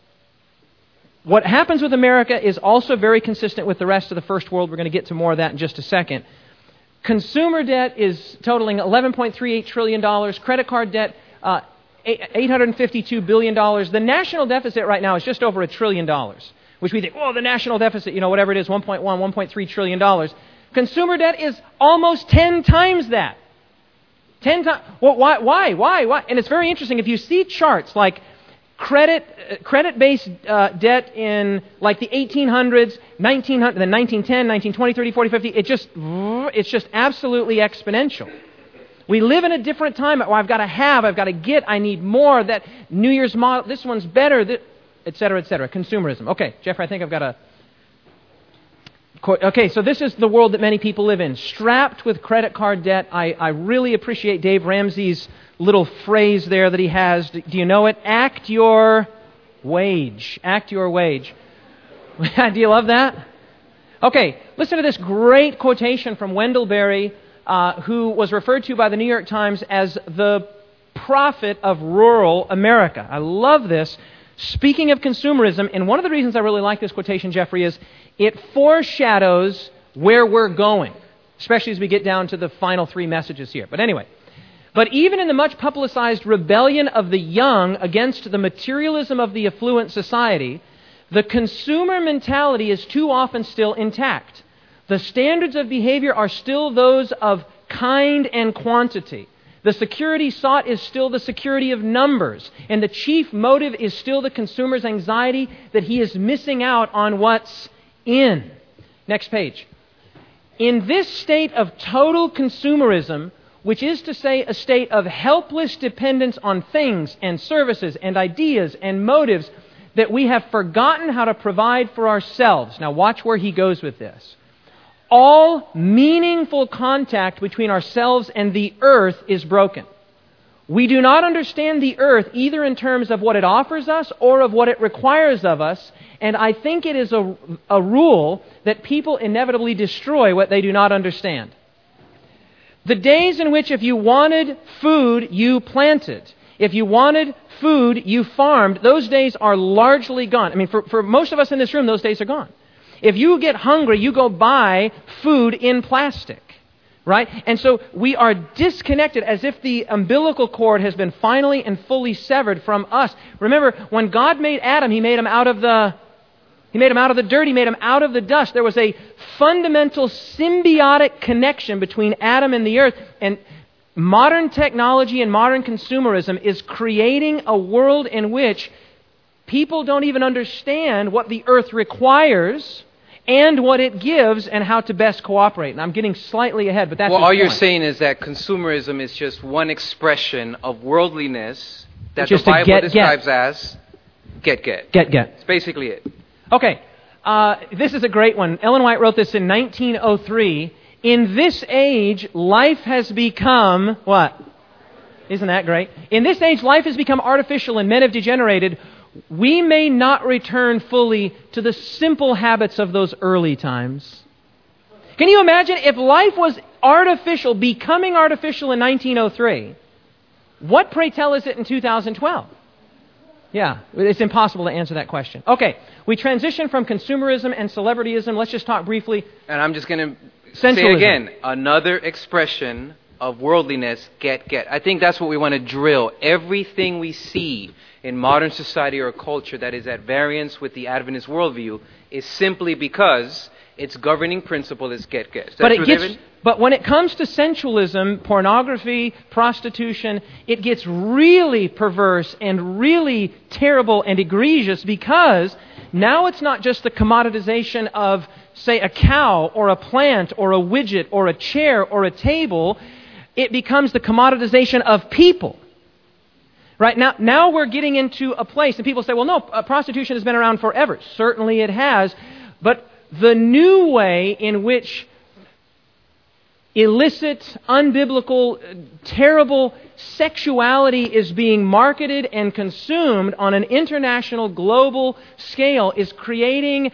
what happens with America is also very consistent with the rest of the first world. We're going to get to more of that in just a second. Consumer debt is totaling eleven point three eight trillion dollars. Credit card debt, uh, eight hundred fifty-two billion dollars. The national deficit right now is just over a trillion dollars, which we think, oh, the national deficit, you know, whatever it is, one point one, one point three trillion dollars. Consumer debt is almost ten times that. ten times. Well, why, why, why, why? And it's very interesting. If you see charts like credit, uh, credit-based uh, debt in like the eighteen hundreds, nineteen hundred, then nineteen ten, nineteen twenty, thirty, forty, fifty, it just, it's just absolutely exponential. We live in a different time. Oh, I've got to have, I've got to get, I need more. That New Year's model, this one's better, that, et cetera, et cetera. Consumerism. Okay, Jeffrey, I think I've got a... Okay, so this is the world that many people live in. Strapped with credit card debt. I, I really appreciate Dave Ramsey's little phrase there that he has. Do you know it? Act your wage. Act your wage. Do you love that? Okay, listen to this great quotation from Wendell Berry, uh, who was referred to by the New York Times as the prophet of rural America. I love this. Speaking of consumerism, and one of the reasons I really like this quotation, Jeffrey, is it foreshadows where we're going, especially as we get down to the final three messages here. But anyway, but even in the much publicized rebellion of the young against the materialism of the affluent society, the consumer mentality is too often still intact. The standards of behavior are still those of kind and quantity. The security sought is still the security of numbers, and the chief motive is still the consumer's anxiety that he is missing out on what's in. Next page. In this state of total consumerism, which is to say a state of helpless dependence on things and services and ideas and motives, that we have forgotten how to provide for ourselves. Now watch where he goes with this. All meaningful contact between ourselves and the earth is broken. We do not understand the earth either in terms of what it offers us or of what it requires of us, and I think it is a, a rule that people inevitably destroy what they do not understand. The days in which if you wanted food, you planted. If you wanted food, you farmed. Those days are largely gone. I mean, for, for most of us in this room, those days are gone. If you get hungry, you go buy food in plastic, right? And so we are disconnected as if the umbilical cord has been finally and fully severed from us. Remember, when God made Adam, He made him out of the He made him out of the dirt. He made him out of the dust. There was a fundamental symbiotic connection between Adam and the earth. And modern technology and modern consumerism is creating a world in which people don't even understand what the earth requires and what it gives and how to best cooperate. And I'm getting slightly ahead, but that's well, the all point. You're saying is that consumerism is just one expression of worldliness that Just the to Bible get, describes get. as get, get. Get, get. That's basically it. Okay, uh, this is a great one. Ellen White wrote this in nineteen oh three. In this age, life has become, what? Isn't that great? In this age, life has become artificial and men have degenerated. We may not return fully to the simple habits of those early times. Can you imagine if life was artificial, becoming artificial in nineteen oh three? What, pray tell, is it in two thousand twelve? Yeah, it's impossible to answer that question. Okay, we transition from consumerism and celebrityism. Let's just talk briefly. And I'm just going to say it again. Another expression of worldliness, get, get. I think that's what we want to drill. Everything we see in modern society or culture that is at variance with the Adventist worldview is simply because its governing principle is get, get. Is that but it true, gets, David? But when it comes to sensualism, pornography, prostitution, it gets really perverse and really terrible and egregious because now it's not just the commoditization of, say, a cow or a plant or a widget or a chair or a table. It becomes the commoditization of people. Right? Now, now we're getting into a place, and people say, well, no, uh, prostitution has been around forever. Certainly it has. But the new way in which illicit, unbiblical, terrible sexuality is being marketed and consumed on an international, global scale is creating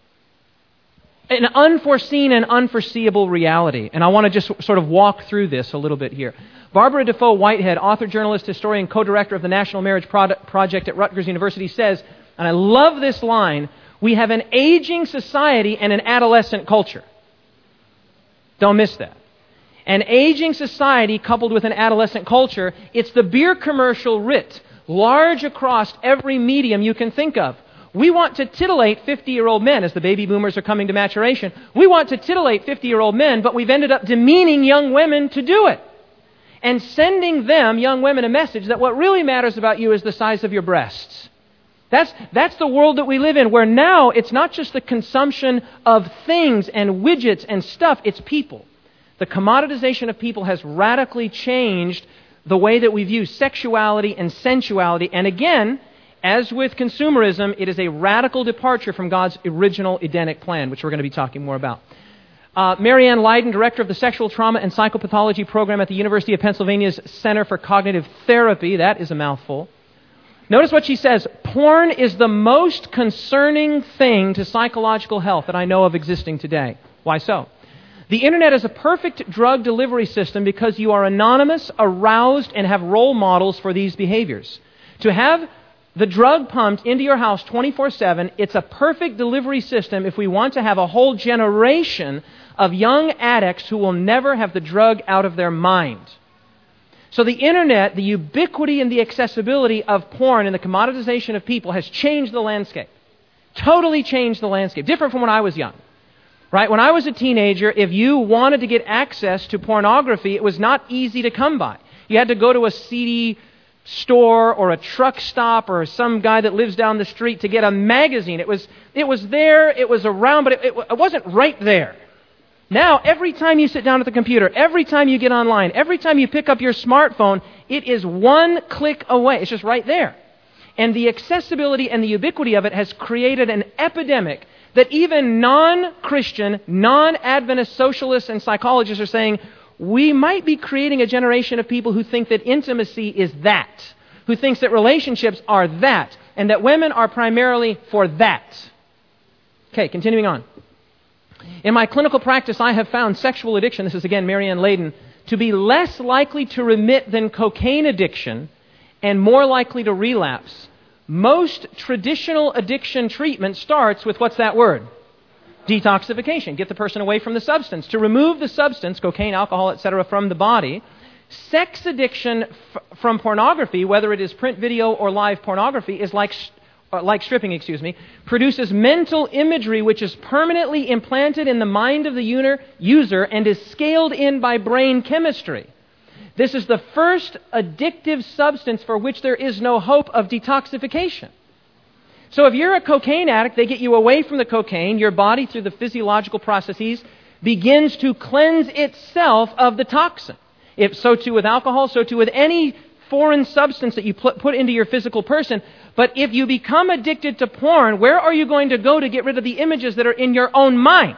an unforeseen and unforeseeable reality. And I want to just sort of walk through this a little bit here. Barbara Defoe Whitehead, author, journalist, historian, co-director of the National Marriage Project at Rutgers University, says, and I love this line, we have an aging society and an adolescent culture. Don't miss that. An aging society coupled with an adolescent culture, it's the beer commercial writ, large across every medium you can think of. We want to titillate fifty-year-old men as the baby boomers are coming to maturation. We want to titillate fifty-year-old men, but we've ended up demeaning young women to do it. And sending them, young women, a message that what really matters about you is the size of your breasts. That's, that's the world that we live in, where now it's not just the consumption of things and widgets and stuff, it's people. The commoditization of people has radically changed the way that we view sexuality and sensuality. And again, as with consumerism, it is a radical departure from God's original Edenic plan, which we're going to be talking more about. Uh, Marianne Leiden, director of the Sexual Trauma and Psychopathology program at the University of Pennsylvania's Center for Cognitive Therapy, that is a mouthful, Notice what she says. Porn is the most concerning thing to psychological health that I know of existing today. Why so? The internet is a perfect drug delivery system because you are anonymous, aroused, and have role models for these behaviors. To have the drug pumped into your house twenty-four seven, it's a perfect delivery system if we want to have a whole generation of young addicts who will never have the drug out of their mind. So the internet, the ubiquity and the accessibility of porn and the commoditization of people has changed the landscape. Totally changed the landscape. Different from when I was young. Right? When I was a teenager, if you wanted to get access to pornography, it was not easy to come by. You had to go to a C D store or a truck stop or some guy that lives down the street to get a magazine. It was it was there, it was around, but it, it, it wasn't right there. Now, every time you sit down at the computer, every time you get online, every time you pick up your smartphone, it is one click away. It's just right there. And the accessibility and the ubiquity of it has created an epidemic that even non-Christian, non-Adventist socialists and psychologists are saying, we might be creating a generation of people who think that intimacy is that, who thinks that relationships are that, and that women are primarily for that. Okay, continuing on. In my clinical practice, I have found sexual addiction, this is again Marianne Layden, to be less likely to remit than cocaine addiction and more likely to relapse. Most traditional addiction treatment starts with, what's that word? Detoxification. Get the person away from the substance. To remove the substance, cocaine, alcohol, et cetera, from the body. Sex addiction f- from pornography, whether it is print video or live pornography, is like uh, like stripping, excuse me, produces mental imagery which is permanently implanted in the mind of the user, user and is scaled in by brain chemistry. This is the first addictive substance for which there is no hope of detoxification. So if you're a cocaine addict, they get you away from the cocaine. Your body, through the physiological processes, begins to cleanse itself of the toxin. If so too with alcohol, so too with any foreign substance that you put into your physical person. But if you become addicted to porn, where are you going to go to get rid of the images that are in your own mind?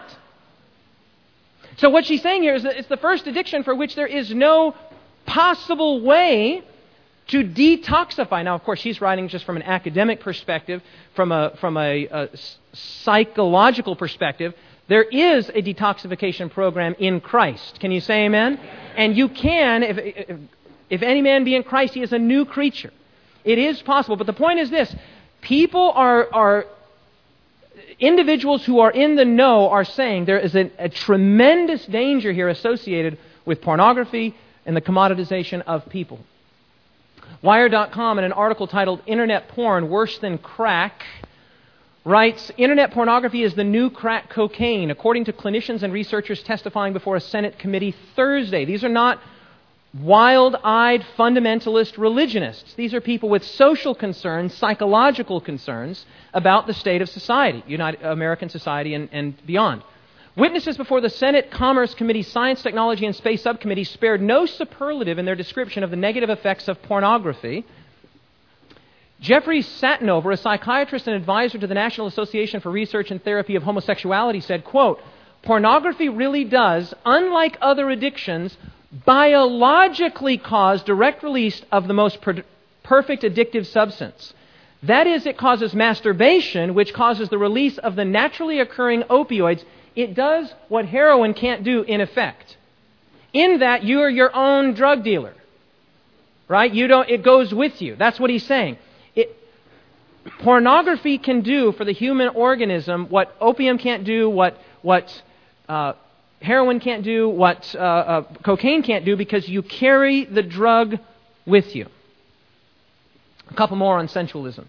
So what she's saying here is that it's the first addiction for which there is no possible way to detoxify. Now, of course, she's writing just from an academic perspective, from a from a, a psychological perspective. There is a detoxification program in Christ. Can you say amen? And you can, if, if, if any man be in Christ, he is a new creature. It is possible. But the point is this. People are, are individuals who are in the know are saying there is a, a tremendous danger here associated with pornography and the commoditization of people. Wired dot com, in an article titled Internet Porn Worse Than Crack, writes, Internet pornography is the new crack cocaine, according to clinicians and researchers testifying before a Senate committee Thursday. These are not wild-eyed fundamentalist religionists. These are people with social concerns, psychological concerns about the state of society, United American society and, and beyond. Witnesses before the Senate Commerce Committee Science, Technology, and Space Subcommittee spared no superlative in their description of the negative effects of pornography. Jeffrey Satinover, a psychiatrist and advisor to the National Association for Research and Therapy of Homosexuality, said, quote, pornography really does, unlike other addictions, biologically cause direct release of the most per- perfect addictive substance. That is, it causes masturbation, which causes the release of the naturally occurring opioids. It does what heroin can't do in effect. In that you are your own drug dealer. Right? You don't, it goes with you. That's what he's saying. It, pornography can do for the human organism what opium can't do, what, what uh, heroin can't do, what uh, uh, cocaine can't do, because you carry the drug with you. A couple more on sensualism.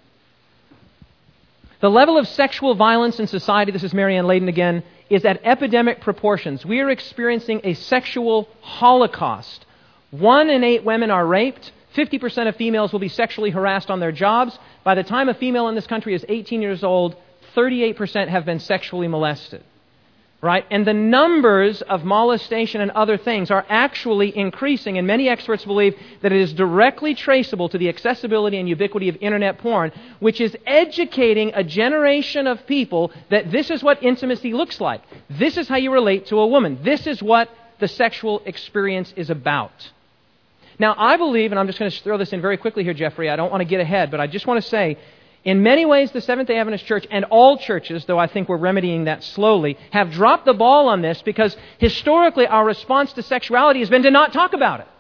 The level of sexual violence in society, this is Marianne Layden again, is at epidemic proportions. We are experiencing a sexual holocaust. One in eight women are raped. fifty percent of females will be sexually harassed on their jobs. By the time a female in this country is eighteen years old, thirty-eight percent have been sexually molested. Right? And the numbers of molestation and other things are actually increasing, and many experts believe that it is directly traceable to the accessibility and ubiquity of internet porn, which is educating a generation of people that this is what intimacy looks like. This is how you relate to a woman. This is what the sexual experience is about. Now, I believe, and I'm just going to throw this in very quickly here, Jeffrey, I don't want to get ahead, but I just want to say, in many ways, the Seventh-day Adventist Church and all churches, though I think we're remedying that slowly, have dropped the ball on this because historically our response to sexuality has been to not talk about it.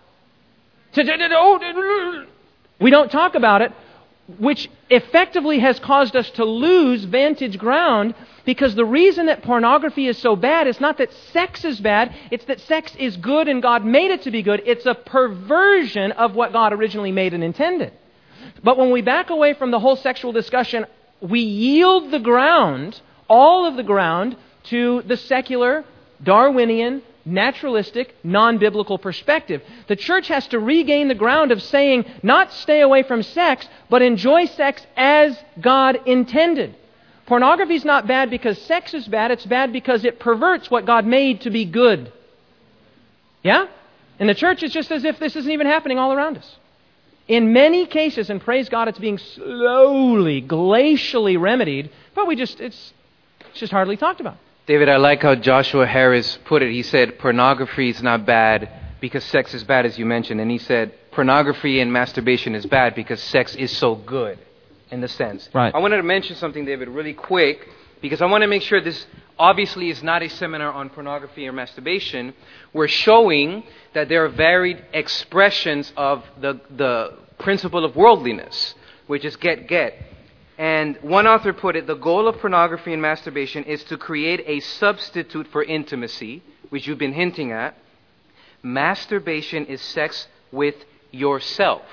To, we don't talk about it, which effectively has caused us to lose vantage ground, because the reason that pornography is so bad is not that sex is bad, it's that sex is good and God made it to be good. It's a perversion of what God originally made and intended. But when we back away from the whole sexual discussion, we yield the ground, all of the ground, to the secular, Darwinian, naturalistic, non-biblical perspective. The church has to regain the ground of saying, not stay away from sex, but enjoy sex as God intended. Pornography is not bad because sex is bad. It's bad because it perverts what God made to be good. Yeah? In the church, it's just as if this isn't even happening all around us. In many cases, and praise God, it's being slowly, glacially remedied, but we just, it's, it's just hardly talked about. David, I like how Joshua Harris put it. He said, pornography is not bad because sex is bad, as you mentioned. And he said, pornography and masturbation is bad because sex is so good, in the sense. Right. I wanted to mention something, David, really quick, because I want to make sure this obviously is not a seminar on pornography or masturbation. We're showing that there are varied expressions of the, the principle of worldliness, which is get, get. And one author put it, the goal of pornography and masturbation is to create a substitute for intimacy, which you've been hinting at. Masturbation is sex with yourself,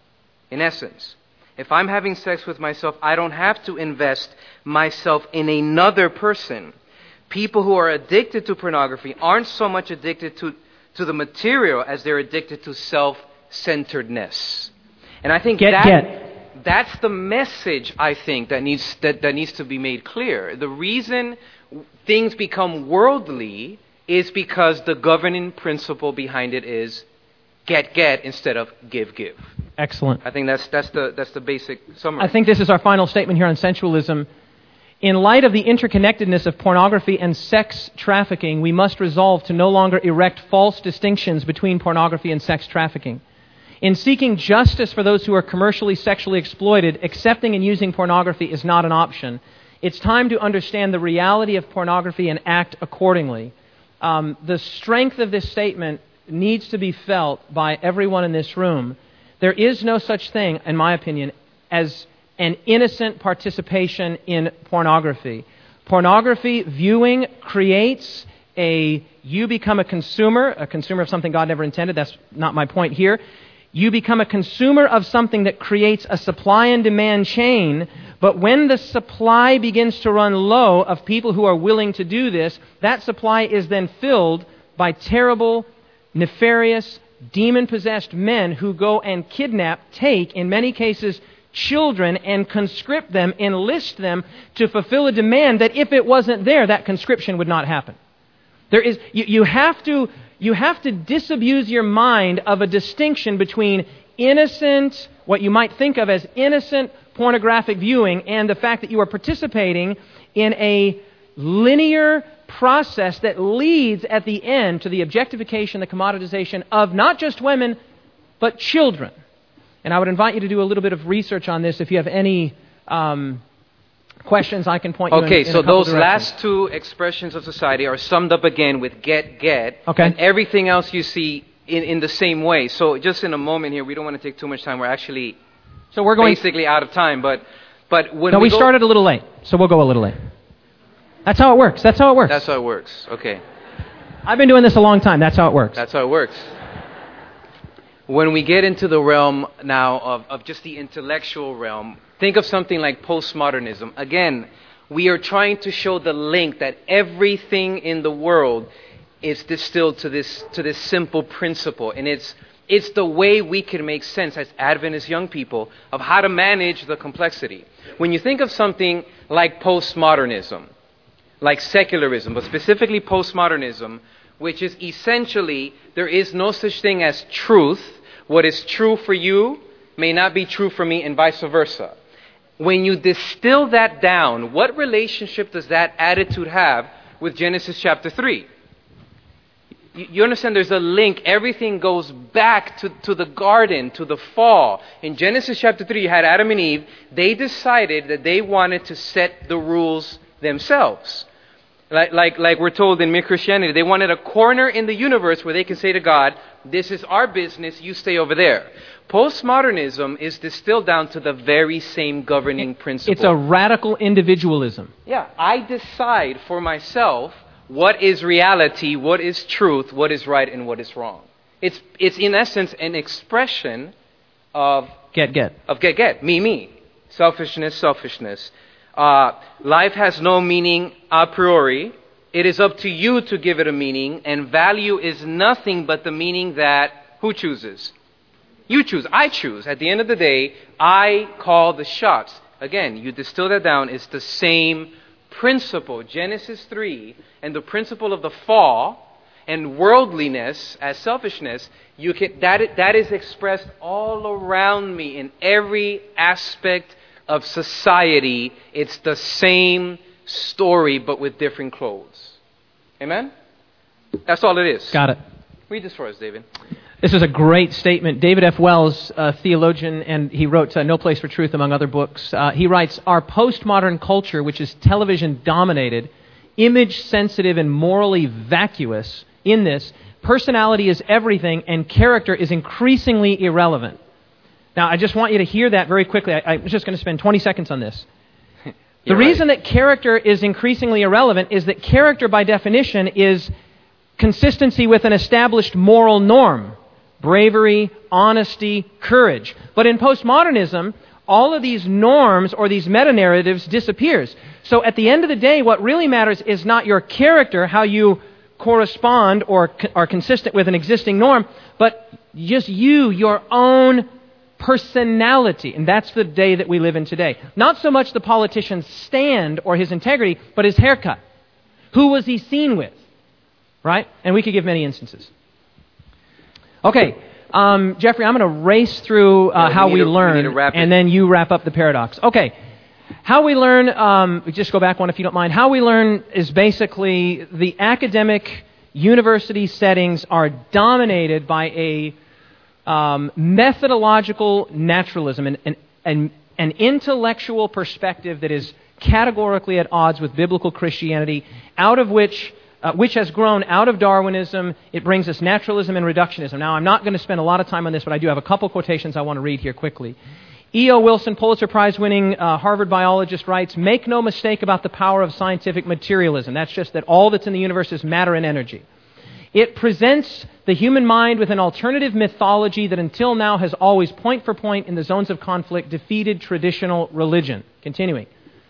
in essence. If I'm having sex with myself, I don't have to invest myself in another person. People who are addicted to pornography aren't so much addicted to, to the material as they're addicted to self-centeredness. And I think get, that... Get. That's the message, I think, that needs that, that needs to be made clear. The reason things become worldly is because the governing principle behind it is get, get instead of give, give. Excellent. I think that's that's the that's the basic summary. I think this is our final statement here on sensualism. In light of the interconnectedness of pornography and sex trafficking, we must resolve to no longer erect false distinctions between pornography and sex trafficking. In seeking justice for those who are commercially sexually exploited, accepting and using pornography is not an option. It's time to understand the reality of pornography and act accordingly. Um, the strength of this statement needs to be felt by everyone in this room. There is no such thing, in my opinion, as an innocent participation in pornography. Pornography viewing creates a, you become a consumer, a consumer of something God never intended. That's not my point here. You become a consumer of something that creates a supply and demand chain, but when the supply begins to run low of people who are willing to do this, that supply is then filled by terrible, nefarious, demon-possessed men who go and kidnap, take, in many cases, children and conscript them, enlist them to fulfill a demand that if it wasn't there, that conscription would not happen. There is, you, you have to... You have to disabuse your mind of a distinction between innocent, what you might think of as innocent pornographic viewing, and the fact that you are participating in a linear process that leads at the end to the objectification, the commoditization of not just women, but children. And I would invite you to do a little bit of research on this if you have any um, questions. I can point you okay, in, in so a couple those directions. last two expressions of society are summed up again with get, get. Okay. And everything else you see in, in the same way. So just in a moment here, we don't want to take too much time. We're actually so we're going basically out of time. But but when no, we, we go, started a little late, so we'll go a little late. That's how it works. That's how it works. That's how it works. Okay. I've been doing this a long time. That's how it works. That's how it works. When we get into the realm now of, of just the intellectual realm, think of something like postmodernism. Again, we are trying to show the link that everything in the world is distilled to this to this simple principle. And it's it's the way we can make sense as Adventist young people of how to manage the complexity. When you think of something like postmodernism, like secularism, but specifically postmodernism, which is essentially there is no such thing as truth. What is true for you may not be true for me and vice versa. When you distill that down, what relationship does that attitude have with Genesis chapter three? You, you understand there's a link. Everything goes back to, to the garden, to the fall. In Genesis chapter three, you had Adam and Eve. They decided that they wanted to set the rules themselves. Like, like, like we're told in mere Christianity, they wanted a corner in the universe where they can say to God, this is our business, you stay over there. Postmodernism is distilled down to the very same governing principle. It's a radical individualism. Yeah, I decide for myself what is reality, what is truth, what is right, and what is wrong. It's, it's in essence an expression of Get, get. of get, get, me, me, selfishness, selfishness. Uh, life has no meaning a priori. It is up to you to give it a meaning, and value is nothing but the meaning that who chooses? You choose. I choose. At the end of the day, I call the shots. Again, you distill that down, it's the same principle, Genesis three, and the principle of the fall and worldliness as selfishness. You can that that is expressed all around me in every aspect of society. It's the same story, but with different clothes. Amen? That's all it is. Got it. Read this for us, David. This is a great statement. David F. Wells, a theologian, and he wrote uh, No Place for Truth, among other books. Uh, he writes, our postmodern culture, which is television-dominated, image-sensitive, and morally vacuous in this, personality is everything, and character is increasingly irrelevant. Now, I just want you to hear that very quickly. I, I'm just going to spend twenty seconds on this. The reason right. that character is increasingly irrelevant is that character, by definition, is consistency with an established moral norm. Bravery, honesty, courage. But in postmodernism, all of these norms or these meta-narratives disappears. So at the end of the day, what really matters is not your character, how you correspond or are consistent with an existing norm, but just you, your own personality. And that's the day that we live in today. Not so much the politician's stand or his integrity, but his haircut. Who was he seen with? Right? And we could give many instances. Okay, um, Jeffrey, I'm going to race through uh, yeah, how we, we to, learn, we and then you wrap up the paradox. Okay, how we learn, um, just go back one if you don't mind. How we learn is basically the academic university settings are dominated by a um, methodological naturalism, and an, an, an intellectual perspective that is categorically at odds with biblical Christianity, out of which... Uh, which has grown out of Darwinism. It brings us naturalism and reductionism. Now, I'm not going to spend a lot of time on this, but I do have a couple quotations I want to read here quickly. E O Wilson, Pulitzer Prize-winning uh, Harvard biologist, writes, make no mistake about the power of scientific materialism. That's just that all that's in the universe is matter and energy. It presents the human mind with an alternative mythology that until now has always, point for point, in the zones of conflict, defeated traditional religion. Continuing.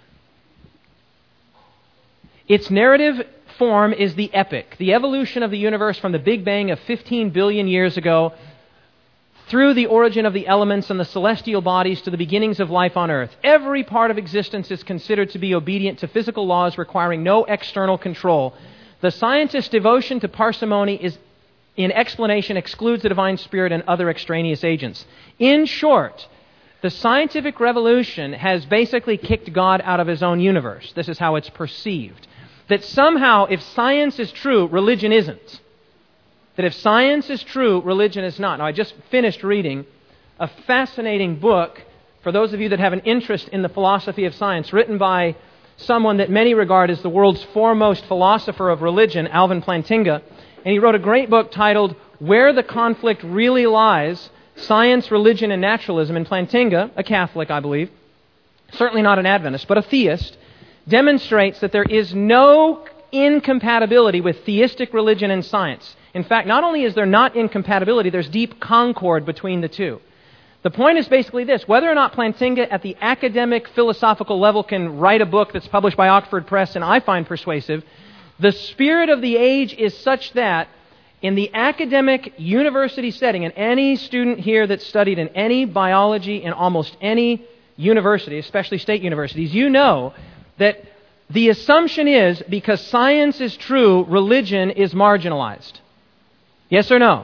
Its narrative form is the epic, the evolution of the universe from the Big Bang of fifteen billion years ago through the origin of the elements and the celestial bodies to the beginnings of life on earth. Every part of existence is considered to be obedient to physical laws requiring no external control. The scientist's devotion to parsimony is, in explanation, excludes the divine spirit and other extraneous agents. In short, the scientific revolution has basically kicked God out of his own universe. This is how it's perceived. That somehow, if science is true, religion isn't. That if science is true, religion is not. Now, I just finished reading a fascinating book, for those of you that have an interest in the philosophy of science, written by someone that many regard as the world's foremost philosopher of religion, Alvin Plantinga. And he wrote a great book titled, Where the Conflict Really Lies, Science, Religion, and Naturalism. And Plantinga, a Catholic, I believe, certainly not an Adventist, but a theist, demonstrates that there is no incompatibility with theistic religion and science. In fact, not only is there not incompatibility, there's deep concord between the two. The point is basically this: whether or not Plantinga at the academic philosophical level can write a book that's published by Oxford Press and I find persuasive, the spirit of the age is such that in the academic university setting, and any student here that's studied in any biology in almost any university, especially state universities, you know that the assumption is, because science is true, religion is marginalized. Yes or no?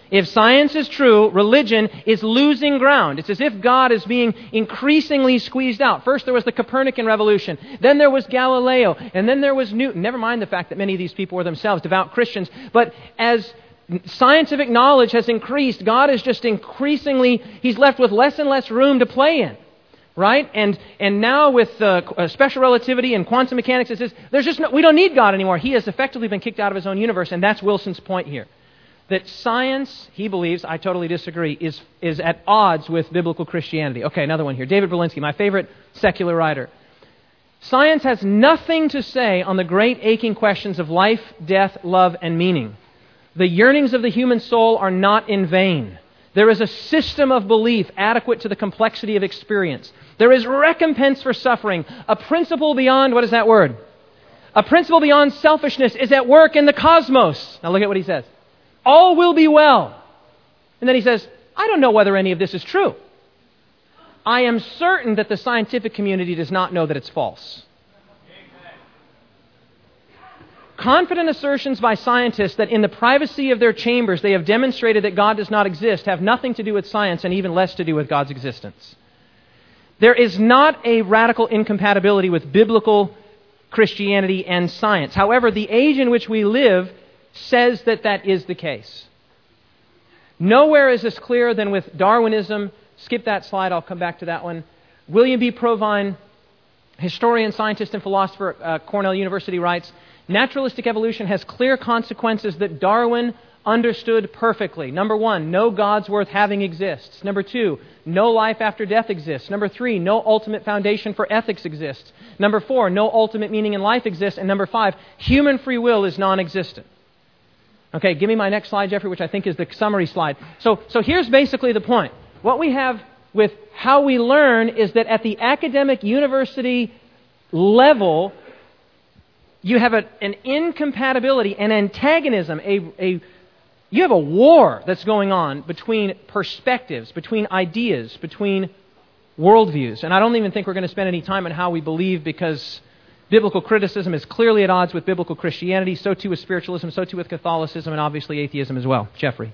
If science is true, religion is losing ground. It's as if God is being increasingly squeezed out. First there was the Copernican revolution, then there was Galileo, and then there was Newton. Never mind the fact that many of these people were themselves devout Christians. But as scientific knowledge has increased, God is just increasingly, He's left with less and less room to play in. Right? And and now with uh, special relativity and quantum mechanics, it says, there's just no, we don't need God anymore. He has effectively been kicked out of His own universe, and that's Wilson's point here. That science, he believes, I totally disagree, is, is at odds with biblical Christianity. Okay, another one here. David Berlinski, my favorite secular writer. Science has nothing to say on the great aching questions of life, death, love, and meaning. The yearnings of the human soul are not in vain. There is a system of belief adequate to the complexity of experience. There is recompense for suffering. A principle beyond, what is that word? A principle beyond selfishness is at work in the cosmos. Now look at what he says. All will be well. And then he says, I don't know whether any of this is true. I am certain that the scientific community does not know that it's false. Confident assertions by scientists that in the privacy of their chambers they have demonstrated that God does not exist have nothing to do with science and even less to do with God's existence. There is not a radical incompatibility with biblical Christianity and science. However, the age in which we live says that that is the case. Nowhere is this clearer than with Darwinism. Skip that slide, I'll come back to that one. William B. Provine, historian, scientist, and philosopher at uh, Cornell University, writes, naturalistic evolution has clear consequences that Darwin understood perfectly. Number one, no gods worth having exists. Number two, no life after death exists. Number three, no ultimate foundation for ethics exists. Number four, no ultimate meaning in life exists. And number five, human free will is non-existent. Okay, give me my next slide, Jeffrey, which I think is the summary slide. So, so here's basically the point. What we have with how we learn is that at the academic university level, you have a, an incompatibility, an antagonism, a, a you have a war that's going on between perspectives, between ideas, between worldviews. And I don't even think we're going to spend any time on how we believe, because biblical criticism is clearly at odds with biblical Christianity. So too with spiritualism, so too with Catholicism, and obviously atheism as well. Jeffrey.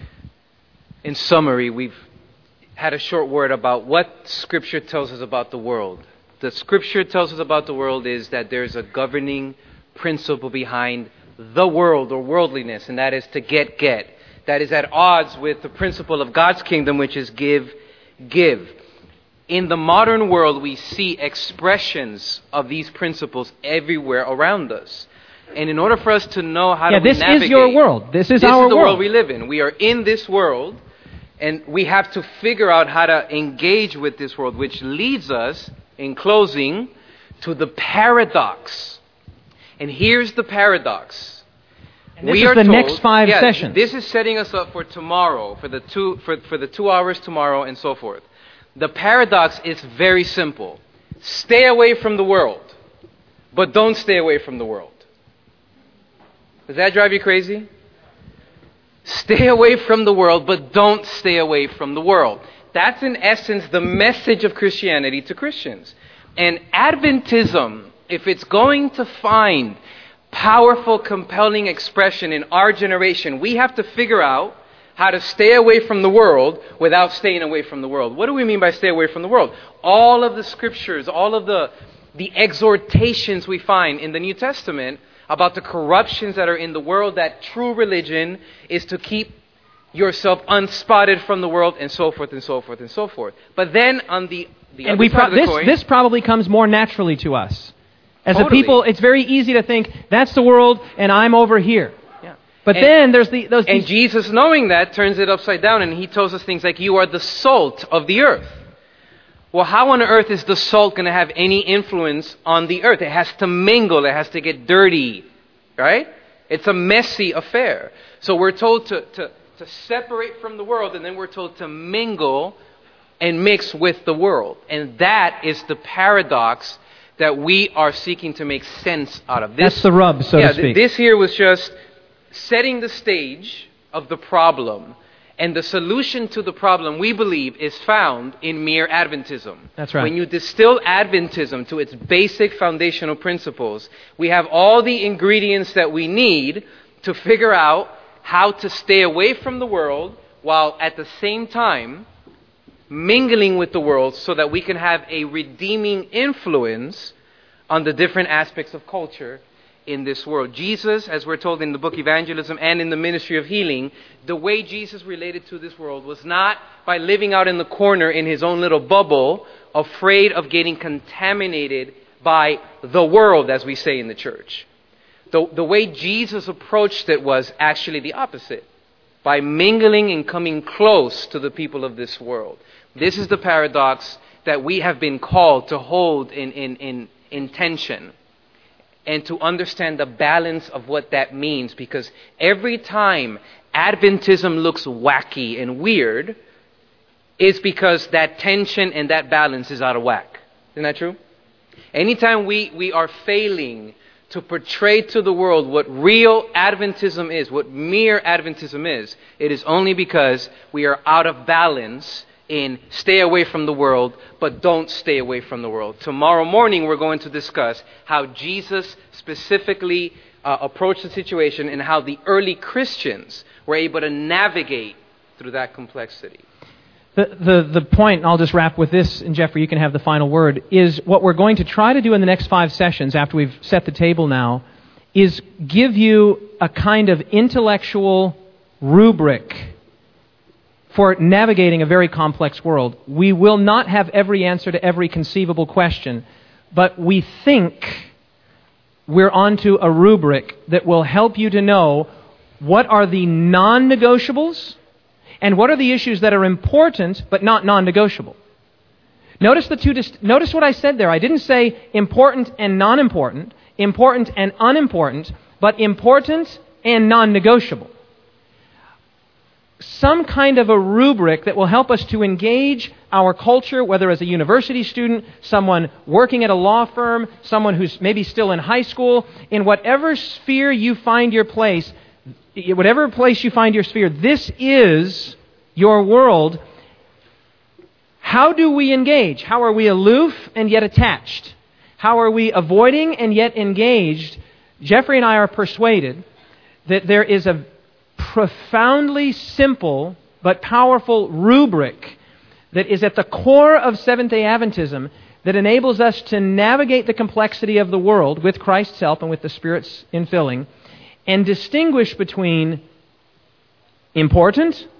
In summary, we've had a short word about what Scripture tells us about the world. The Scripture tells us about the world is that there's a governing principle behind the world or worldliness, and that is to get, get. That is at odds with the principle of God's kingdom, which is give, give. In the modern world, we see expressions of these principles everywhere around us. And in order for us to know how yeah, to this navigate... this is your world. This is this our is the world. world we live in. We are in this world, and we have to figure out how to engage with this world, which leads us, in closing, to the paradox. And here's the paradox. And this we is are the told, next five yeah, sessions. This is setting us up for tomorrow, for the two for, for the two hours tomorrow, and so forth. The paradox is very simple. Stay away from the world, but don't stay away from the world. Does that drive you crazy? Stay away from the world, but don't stay away from the world. That's in essence the message of Christianity to Christians. And Adventism, if it's going to find powerful, compelling expression in our generation, we have to figure out how to stay away from the world without staying away from the world. What do we mean by stay away from the world? All of the scriptures, all of the, the exhortations we find in the New Testament about the corruptions that are in the world, that true religion is to keep yourself unspotted from the world, and so forth and so forth and so forth. But then on the, the and other we side pro- of the this, coin... this probably comes more naturally to us. As Totally. a people, it's very easy to think, that's the world, and I'm over here. Yeah. But and, then there's the... Those, And these, Jesus, knowing that, turns it upside down, and He tells us things like, you are the salt of the earth. Well, how on earth is the salt going to have any influence on the earth? It has to mingle. It has to get dirty. Right? It's a messy affair. So we're told to, to, to separate from the world, and then we're told to mingle and mix with the world. And that is the paradox that we are seeking to make sense out of. This, That's the rub, so yeah, to speak. This here was just setting the stage of the problem. And the solution to the problem, we believe, is found in mere Adventism. That's right. When you distill Adventism to its basic foundational principles, we have all the ingredients that we need to figure out how to stay away from the world while at the same time mingling with the world so that we can have a redeeming influence on the different aspects of culture in this world. Jesus, as we're told in the book Evangelism and in the ministry of healing, the way Jesus related to this world was not by living out in the corner in his own little bubble, afraid of getting contaminated by the world, as we say in the church. The, the way Jesus approached it was actually the opposite, by mingling and coming close to the people of this world. This is the paradox that we have been called to hold in, in, in, in tension, and to understand the balance of what that means, because every time Adventism looks wacky and weird, it's because that tension and that balance is out of whack. Isn't that true? Anytime we, we are failing to portray to the world what real Adventism is, what mere Adventism is, it is only because we are out of balance in stay away from the world, but don't stay away from the world. Tomorrow morning we're going to discuss how Jesus specifically uh, approached the situation and how the early Christians were able to navigate through that complexity. The, the, the point, and I'll just wrap with this, and Jeffrey, you can have the final word, is what we're going to try to do in the next five sessions after we've set the table now is give you a kind of intellectual rubric for navigating a very complex world. We will not have every answer to every conceivable question, but we think we're onto a rubric that will help you to know what are the non-negotiables and what are the issues that are important but not non-negotiable. Notice the two. Dist- notice what I said there. I didn't say important and non-important, important and unimportant, but important and non-negotiable. Some kind of a rubric that will help us to engage our culture, whether as a university student, someone working at a law firm, someone who's maybe still in high school, in whatever sphere you find your place, whatever place you find your sphere, this is your world. How do we engage? How are we aloof and yet attached? How are we avoiding and yet engaged? Jeffrey and I are persuaded that there is a profoundly simple but powerful rubric that is at the core of Seventh-day Adventism that enables us to navigate the complexity of the world with Christ's help and with the Spirit's infilling and distinguish between important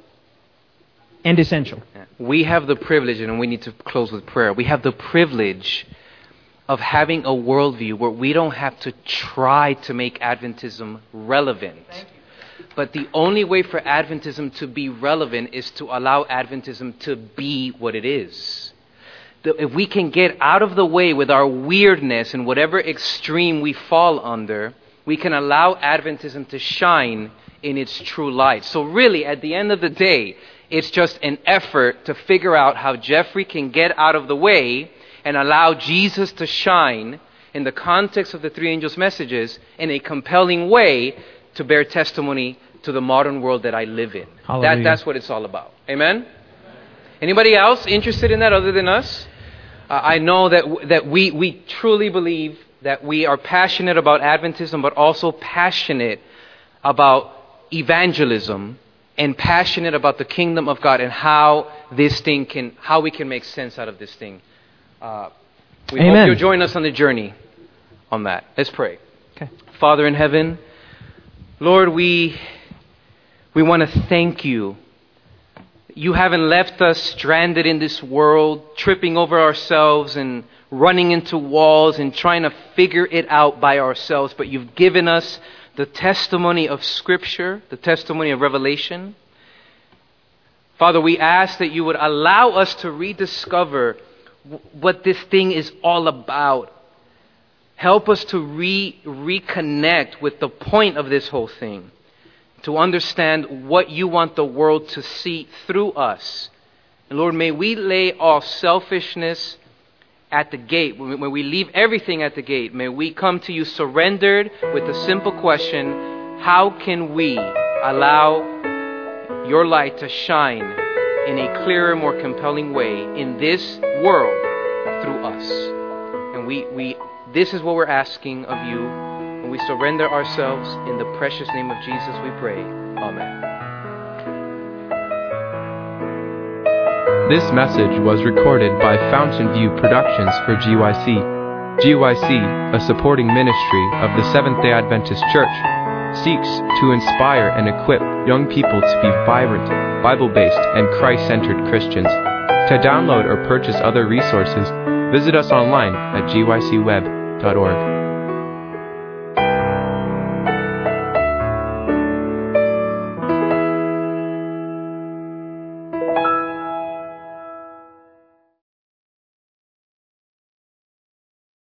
and essential. We have the privilege, and we need to close with prayer, we have the privilege of having a worldview where we don't have to try to make Adventism relevant. But the only way for Adventism to be relevant is to allow Adventism to be what it is. If we can get out of the way with our weirdness and whatever extreme we fall under, we can allow Adventism to shine in its true light. So really, at the end of the day, it's just an effort to figure out how Jeffrey can get out of the way and allow Jesus to shine in the context of the three angels' messages in a compelling way to bear testimony to the modern world that I live in. That, that's what it's all about. Amen? Anybody else interested in that other than us? Uh, I know that that we, we truly believe that we are passionate about Adventism, but also passionate about evangelism and passionate about the kingdom of God and how this thing can, how we can make sense out of this thing. Uh, we Amen. hope you'll join us on the journey on that. Let's pray. Okay. Father in heaven, Lord, we we want to thank you. You haven't left us stranded in this world, tripping over ourselves and running into walls and trying to figure it out by ourselves, but you've given us the testimony of Scripture, the testimony of revelation. Father, we ask that you would allow us to rediscover w- what this thing is all about. Help us to re- reconnect with the point of this whole thing, to understand what you want the world to see through us. And Lord, may we lay off selfishness at the gate. When we leave everything at the gate, may we come to you surrendered with the simple question, how can we allow your light to shine in a clearer, more compelling way in this world through us? And we, we this is what we're asking of you, and we surrender ourselves in the precious name of Jesus, we pray. Amen. This message was recorded by Fountain View Productions for G Y C. G Y C, a supporting ministry of the Seventh-day Adventist Church, seeks to inspire and equip young people to be vibrant, Bible-based, and Christ-centered Christians. To download or purchase other resources, visit us online at G Y C web dot org.